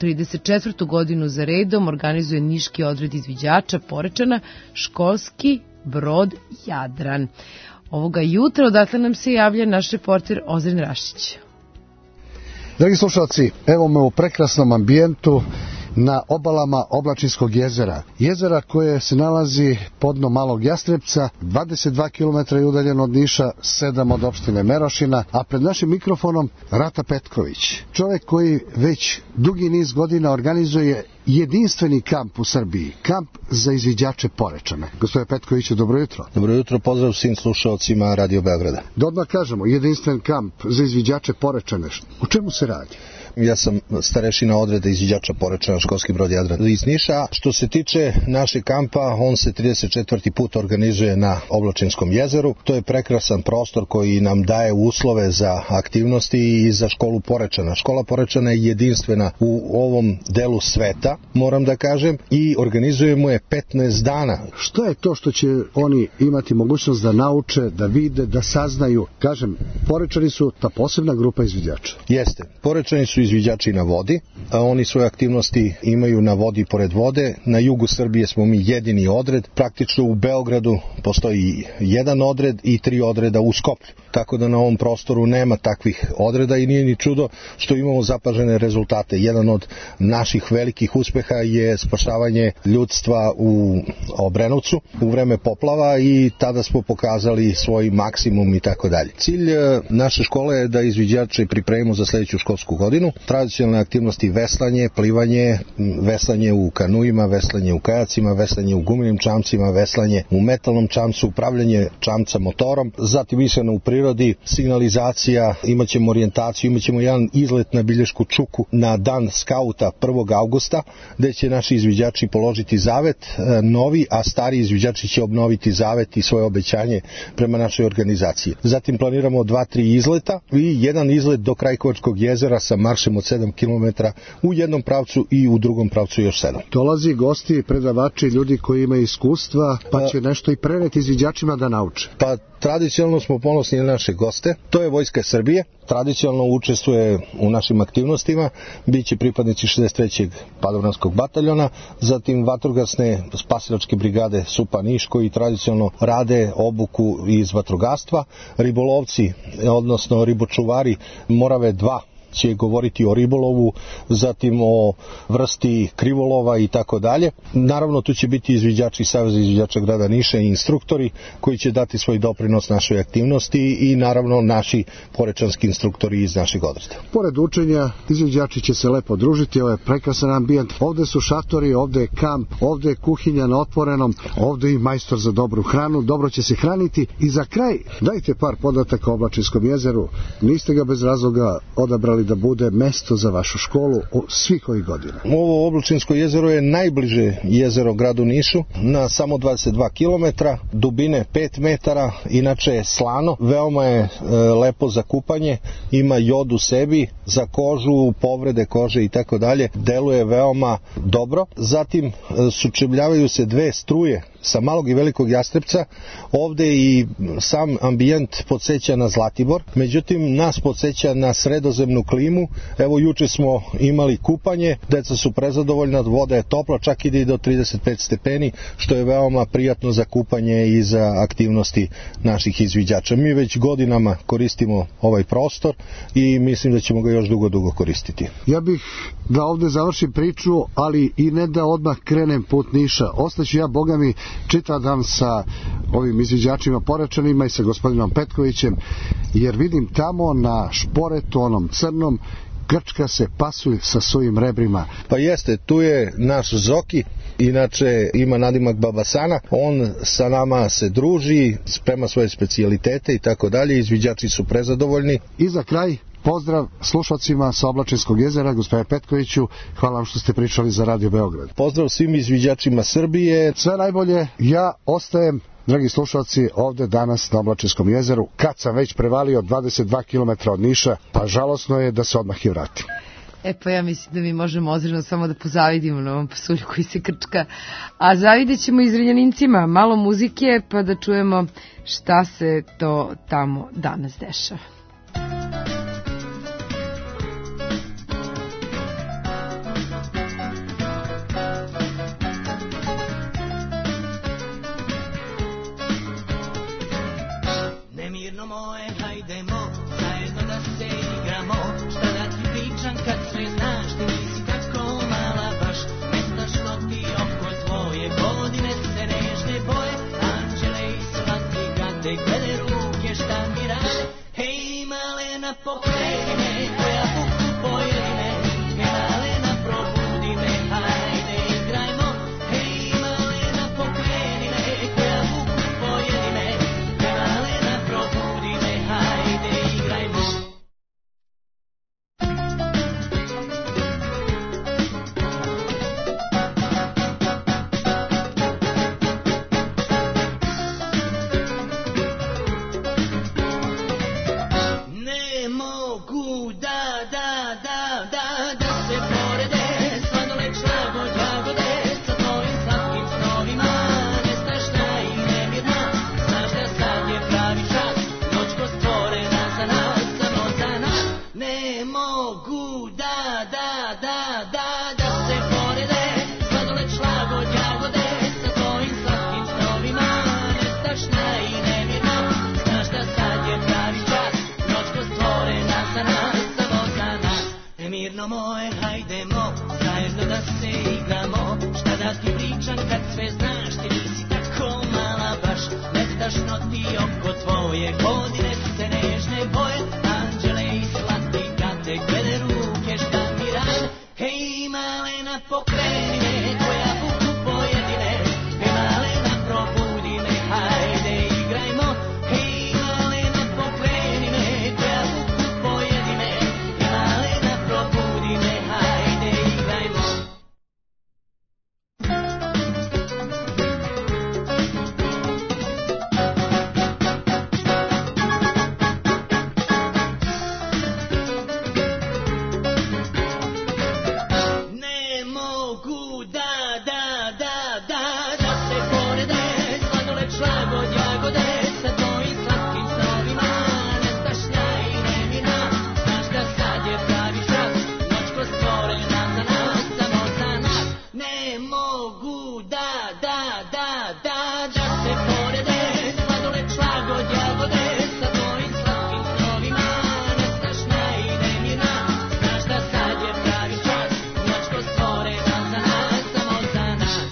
34. godinu za redom organizuje niški odred izviđača Porečana, školski brod Jadran. Ovoga jutra odatle nam se javlja naš reporter Ozren Rašić. Dragi slušalci, evo me u prekrasnom ambijentu na obalama Oblačinskog jezera. Jezera koje se nalazi pod dnom Malog Jastrebca, 22 km je udaljeno od Niša, 7 od opštine Merošina, a pred našim mikrofonom Rata Petković, čovjek koji već dugi niz godina organizuje jedinstveni kamp u Srbiji, kamp za izviđače Porečana. Gospodine Petkoviću, dobro jutro. Dobro jutro, pozdrav svim slušalcima Radio Beograda. Da odmah kažemo, jedinstven kamp za izviđače Porečana. U čemu se radi? Ja sam starešina odreda izviđača Porečana, školski brod Jadran iz Niša. Što se tiče našeg kampa, on se 34. put organizuje na Oblačinskom jezeru. To je prekrasan prostor koji nam daje uslove za aktivnosti i za školu Porečana. Škola Porečana je jedinstvena u ovom delu sveta, moram da kažem, i organizujemo je 15 dana. Šta je to što će oni imati mogućnost da nauče, da vide, da saznaju? Kažem, Porečani su ta posebna grupa izviđača. Jeste, Porečani su izviđači na vodi, a oni svoje aktivnosti imaju na vodi i pored vode. Na jugu Srbije smo mi jedini odred, praktično u Beogradu postoji jedan odred i 3 odreda u Skoplju, tako da na ovom prostoru nema takvih odreda i nije ni čudo što imamo zapažene rezultate. Jedan od naših velikih uspeha je spašavanje ljudstva u Obrenovcu u vreme poplava i tada smo pokazali svoj maksimum i tako dalje. Cilj naše škole je da izviđače pripremimo za sledeću školsku godinu. Tradicionalne aktivnosti veslanje, plivanje, veslanje u kanuima, veslanje u kajacima, veslanje u gumenim čamcima, veslanje u metalnom čamcu, upravljanje čamca motorom, zatim ishrana u prirodi, signalizacija, imaćemo orijentaciju, imaćemo jedan izlet na Bilješku čuku na dan skauta 1. augusta, gde će naši izviđači položiti zavet novi, a stari izviđači će obnoviti zavet i svoje obećanje prema našoj organizaciji. Zatim planiramo 2-3 izleta i jedan izlet do Krajkovačkog jezera sa maršem od 7 km u jednom pravcu i u drugom pravcu još 7. Dolazi gosti, predavači, ljudi koji imaju iskustva, pa će nešto i preneti izviđačima da nauče. Pa tradicionalno smo ponosni na naše goste. To je Vojska Srbije. Tradicionalno učestvuje u našim aktivnostima. Biće pripadnici 63. padobranskog bataljona, zatim vatrogasne spasilačke brigade SUPA Niš koji tradicionalno rade obuku iz vatrogastva. Ribolovci, odnosno ribočuvari Morave 2 će govoriti o ribolovu, zatim o vrsti krivolova i tako dalje. Naravno, tu će biti izviđači Saveza izviđača grada Niša i instruktori koji će dati svoj doprinos našoj aktivnosti i naravno naši porečanski instruktori iz našeg odreda. Pored učenja, izviđači će se lepo družiti, ovo je prekrasan ambijent, ovde su šatori, ovde je kamp, ovde je kuhinja na otvorenom, ovde i majstor za dobru hranu, dobro će se hraniti. I za kraj, dajte par podataka o Oblačinskom jezeru, niste ga bez razloga odabrali da bude mesto za vašu školu svih ovih godina. Ovo Oblačinsko jezero je najbliže jezero gradu Nišu, na samo 22 km, dubine 5 metara, inače je slano, veoma je lepo za kupanje, ima jod u sebi, za kožu, povrede kože i tako dalje, deluje veoma dobro. Zatim sučebljavaju se 2 struje sa Malog i Velikog Jastrebca. Ovde i sam ambijent podsjeća na Zlatibor, međutim nas podsjeća na sredozemnu klimu. Evo juče smo imali kupanje, deca su prezadovoljna, voda je topla, čak ide i do 35 stepeni, što je veoma prijatno za kupanje i za aktivnosti naših izviđača. Mi već godinama koristimo ovaj prostor i mislim da ćemo ga još dugo koristiti. Ja bih da ovde završim priču, ali i ne da odmah krenem put Niša. Ostaću ja, boga mi, čitav dan sa ovim izviđačima Porečanima i sa gospodinom Petkovićem, jer vidim tamo na šporetu, onom crnom, Grčka se pasulj sa svojim rebrima. Pa jeste, tu je naš Zoki, inače ima nadimak Babasana, on sa nama se druži, sprema svoje specijalitete i tako dalje, izviđači su prezadovoljni. I za kraj, pozdrav slušalcima sa Oblačinskog jezera, gospodine Petkoviću, hvala vam što ste pričali za Radio Beograd. Pozdrav svim izviđačima Srbije. Sve najbolje, ja ostajem, dragi slušalci, ovde danas na Oblačinskom jezeru, kad sam već prevalio 22 km od Niša, pa žalosno je da se odmah i vratim. Pa ja mislim da mi možemo ozirno samo da pozavidimo na ovom pasulju koji se krčka, a zavidjet ćemo i Zrenjanincima malo muzike pa da čujemo šta se to tamo danas dešava. Nemirno moje, hajdemo, zajedno da se igramo, šta da ti pričam kad sve znaš, ti nisi tako mala baš, mestašno ti oko tvoje, godine se nežne boje, anđele i slatki gade, glede ruke šta mi rade, hej malena pokreni me, koja buku pojedi me, hej malena probudi me, hajde igrajmo, hej malena pokreni me, koja buku pojedi me, hej malena probudi me, hajde igrajmo. Ne mogu da se porede, sladoled šlagod jagode, sa tvojim slatkim snovima, nestašna i nemirna, znaš da sad je pravi čas, noć ko stvorena za nas, samo za nas. Ne mogu da se porede, sladoled šlagod jagode, sa tvojim slatkim snovima, nestašna i nemirna, znaš da sad je pravi čas, noć ko stvorena za nas, samo za nas. Mirno moje, hajdemo, zajedno da se igramo, šta da ti pričam kad sve znaš, ti nisi tako mala baš, mestašno ti oko tvoje, godine se nežne boje, anđele i slatki gade, glede ruke šta mi rade, hej malena pokreni me, koja buku pojedi me, hej malena probudi me, hajde igrajmo, hej malena pokreni me, koja buku pojedi me, hej malena probudi me, hajde igrajmo. Ne mogu da se porede, sladoled šlagod jagode, sa tvojim slatkim snovima, nestašna i nemirna, znaš da sad je pravi čas, noć ko stvorena za nas, samo za nas. Ne mogu da se porede, sladoled šlagod jagode, sa tvojim slatkim snovima, nestašna i nemirna, znaš da sad je pravi čas, noć ko stvorena za nas, samo za nas.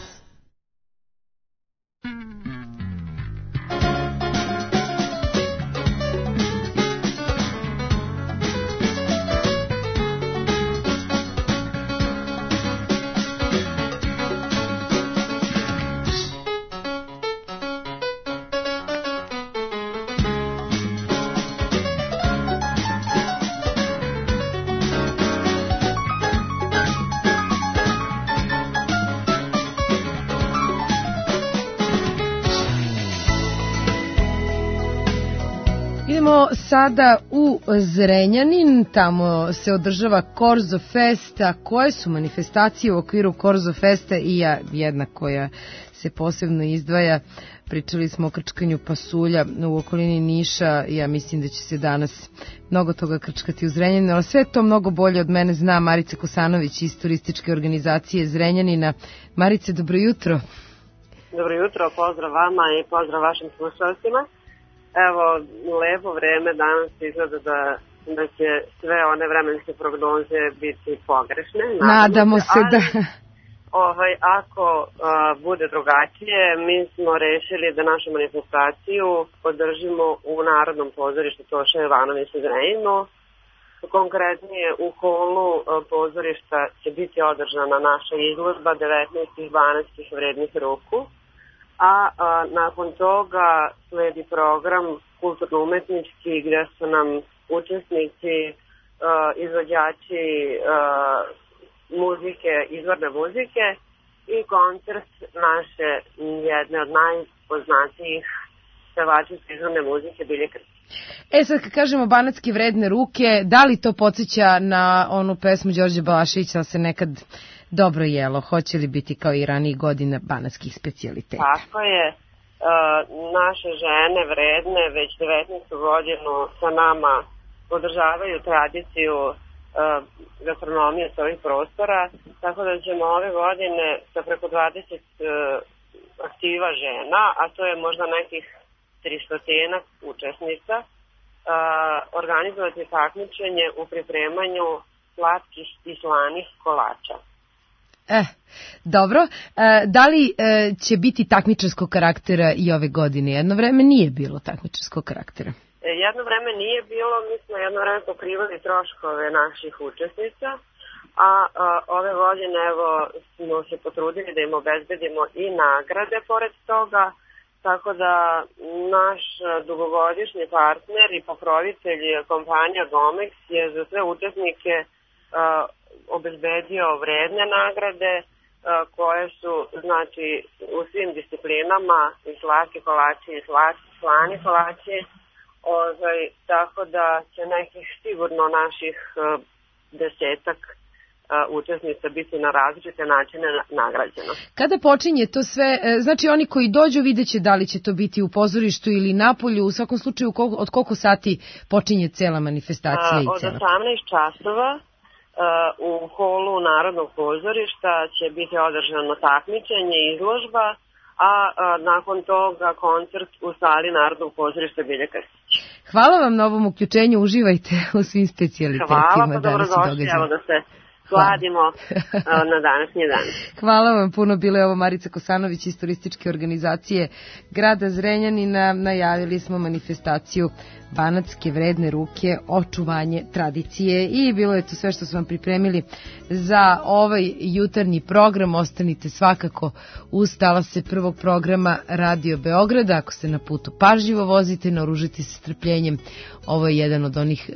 Idemo sada u Zrenjanin, tamo se održava Korzo Fest, a koje su manifestacije u okviru Korzo Festa i jedna koja se posebno izdvaja. Pričali smo o krčkanju pasulja u okolini Niša, ja mislim da će se danas mnogo toga krčkati u Zrenjaninu, ali sve to mnogo bolje od mene zna Marica Kosanović iz turističke organizacije Zrenjanina. Marice, dobro jutro. Dobro jutro, pozdrav vama i pozdrav vašim slušalcima. Evo, lepo vreme danas izgleda da će sve one vremenske prognoze biti pogrešne. Nadamo se da... Ako bude drugačije, mi smo rešili da našu manifestaciju održimo u Narodnom pozorištu Toša Jovanovića u Zrenjaninu. Konkretnije u holu pozorišta će biti održana naša izložba 19 banatskih vrednih ruku, a nakon toga sledi program kulturno-umetnički gdje su nam učesnici, izvođači muzike, izvorne muzike i koncert naše jedne od najpoznatijih pevačice izvorne muzike Bilje Krstić. Sad kad kažemo banatske vredne ruke, da li to podsjeća na onu pesmu Đorđe Balaševića da se nekad dobro jelo? Hoće li biti kao i ranijih godina banatskih specijaliteta? Tako je. Naše žene vredne već 19. godinu sa nama održavaju tradiciju gastronomije s ovih prostora, tako da ćemo ove godine sa preko 20 aktiva žena, a to je možda nekih 300 učesnica, organizovati takmičenje u pripremanju slatkih i slanih kolača. Dobro. Da li će biti takmičarskog karaktera i ove godine? Jedno vreme nije bilo takmičarskog karaktera. Jedno vreme nije bilo, mi smo jedno vreme pokrivali troškove naših učesnica, a ove godine evo smo se potrudili da im obezbedimo i nagrade pored toga, tako da naš dugogodišnji partner i pokrovitelj kompanija Gomex je za sve učesnike obezbedio vredne nagrade koje su znači u svim disciplinama i slatki kolači i slani kolači, tako da će nekih sigurno naših desetak učesnica biti na različite načine nagrađeno. Kada počinje to sve, znači oni koji dođu vidjet će da li će to biti u pozorištu ili napolju, u svakom slučaju od koliko sati počinje cela manifestacija i cela? Od 18 časova u holu Narodnog pozorišta će biti održano takmičenje i izložba, a nakon toga koncert u sali Narodnog pozorišta Bilje Krstić. Hvala vam na ovom uključenju, uživajte u svim specijalitetima. Hvala, pa dobrodošli, evo da se sladimo na današnji dan. Hvala vam puno, bila je ovo Marica Kosanović iz turističke organizacije grada Zrenjanina. Najavili smo manifestaciju Banatske vredne ruke, očuvanje tradicije, i bilo je to sve što smo vam pripremili za ovaj jutarnji program. Ostanite svakako uz talase prvog programa Radio Beograda. Ako ste na putu, pažljivo vozite, naoružite se strpljenjem. Ovo je jedan od onih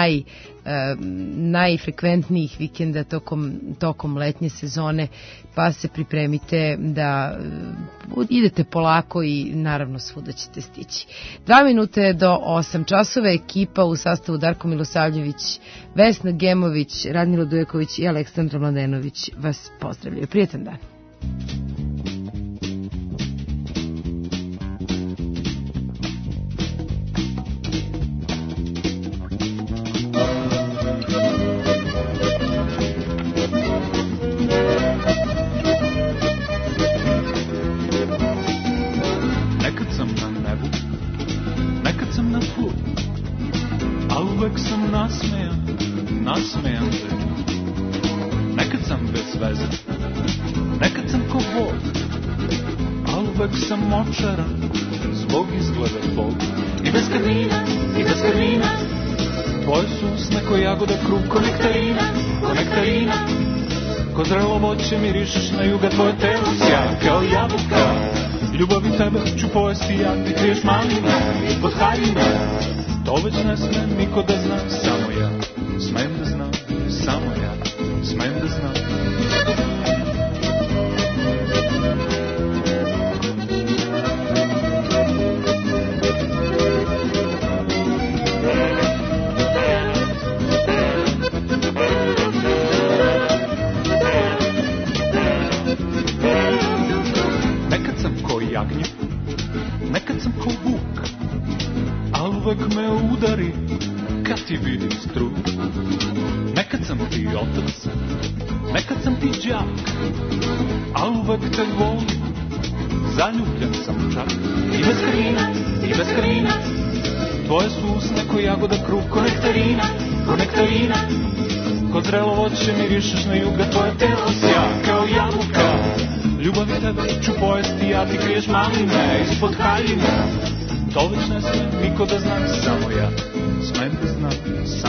najfrekventnijih vikenda tokom letnje sezone, pa se pripremite da idete polako i naravno svuda ćete stići. 2 minute do 8 časova, ekipa u sastavu Darko Milosavljević, Vesna Gemović, Radmilo Dujeković i Aleksandra Mladenović vas pozdravljaju. Prijetan dan. Nasmejan se. Nekad sam bez veze, nekad sam ko Bog, a uvek sam očaran zbog izgleda tvog. I bez krvina, tvoje su usne ko jagoda, kruh ko nektarina, ko zrelo voće mirišeš na juga, tvoje telo sjaj kao jabuka. Ljubavi tebe ću pojesti ja, ti kriješ malina ispod haljina. To već ne smem niko da zna, samo ja smem da znam, samo ja smem da znam. Nekad sam ko jagnje, nekad sam ko vuk, al uvek me udari kad ti vidim struk. Nekad sam ti otac, nekad sam ti đak, al uvek te volim, zaljubljen sam čak. I bez krvina, tvoje su usne ko jagoda, kruh ko nektarina, ko zrelo voće mirišeš na juga, tvoje telo sjaj kao jabuka. Ljubavi tebe ću pojesti ja, ti kriješ maline ispod haljine. To već ne smem niko da zna, samo ja smem da znam.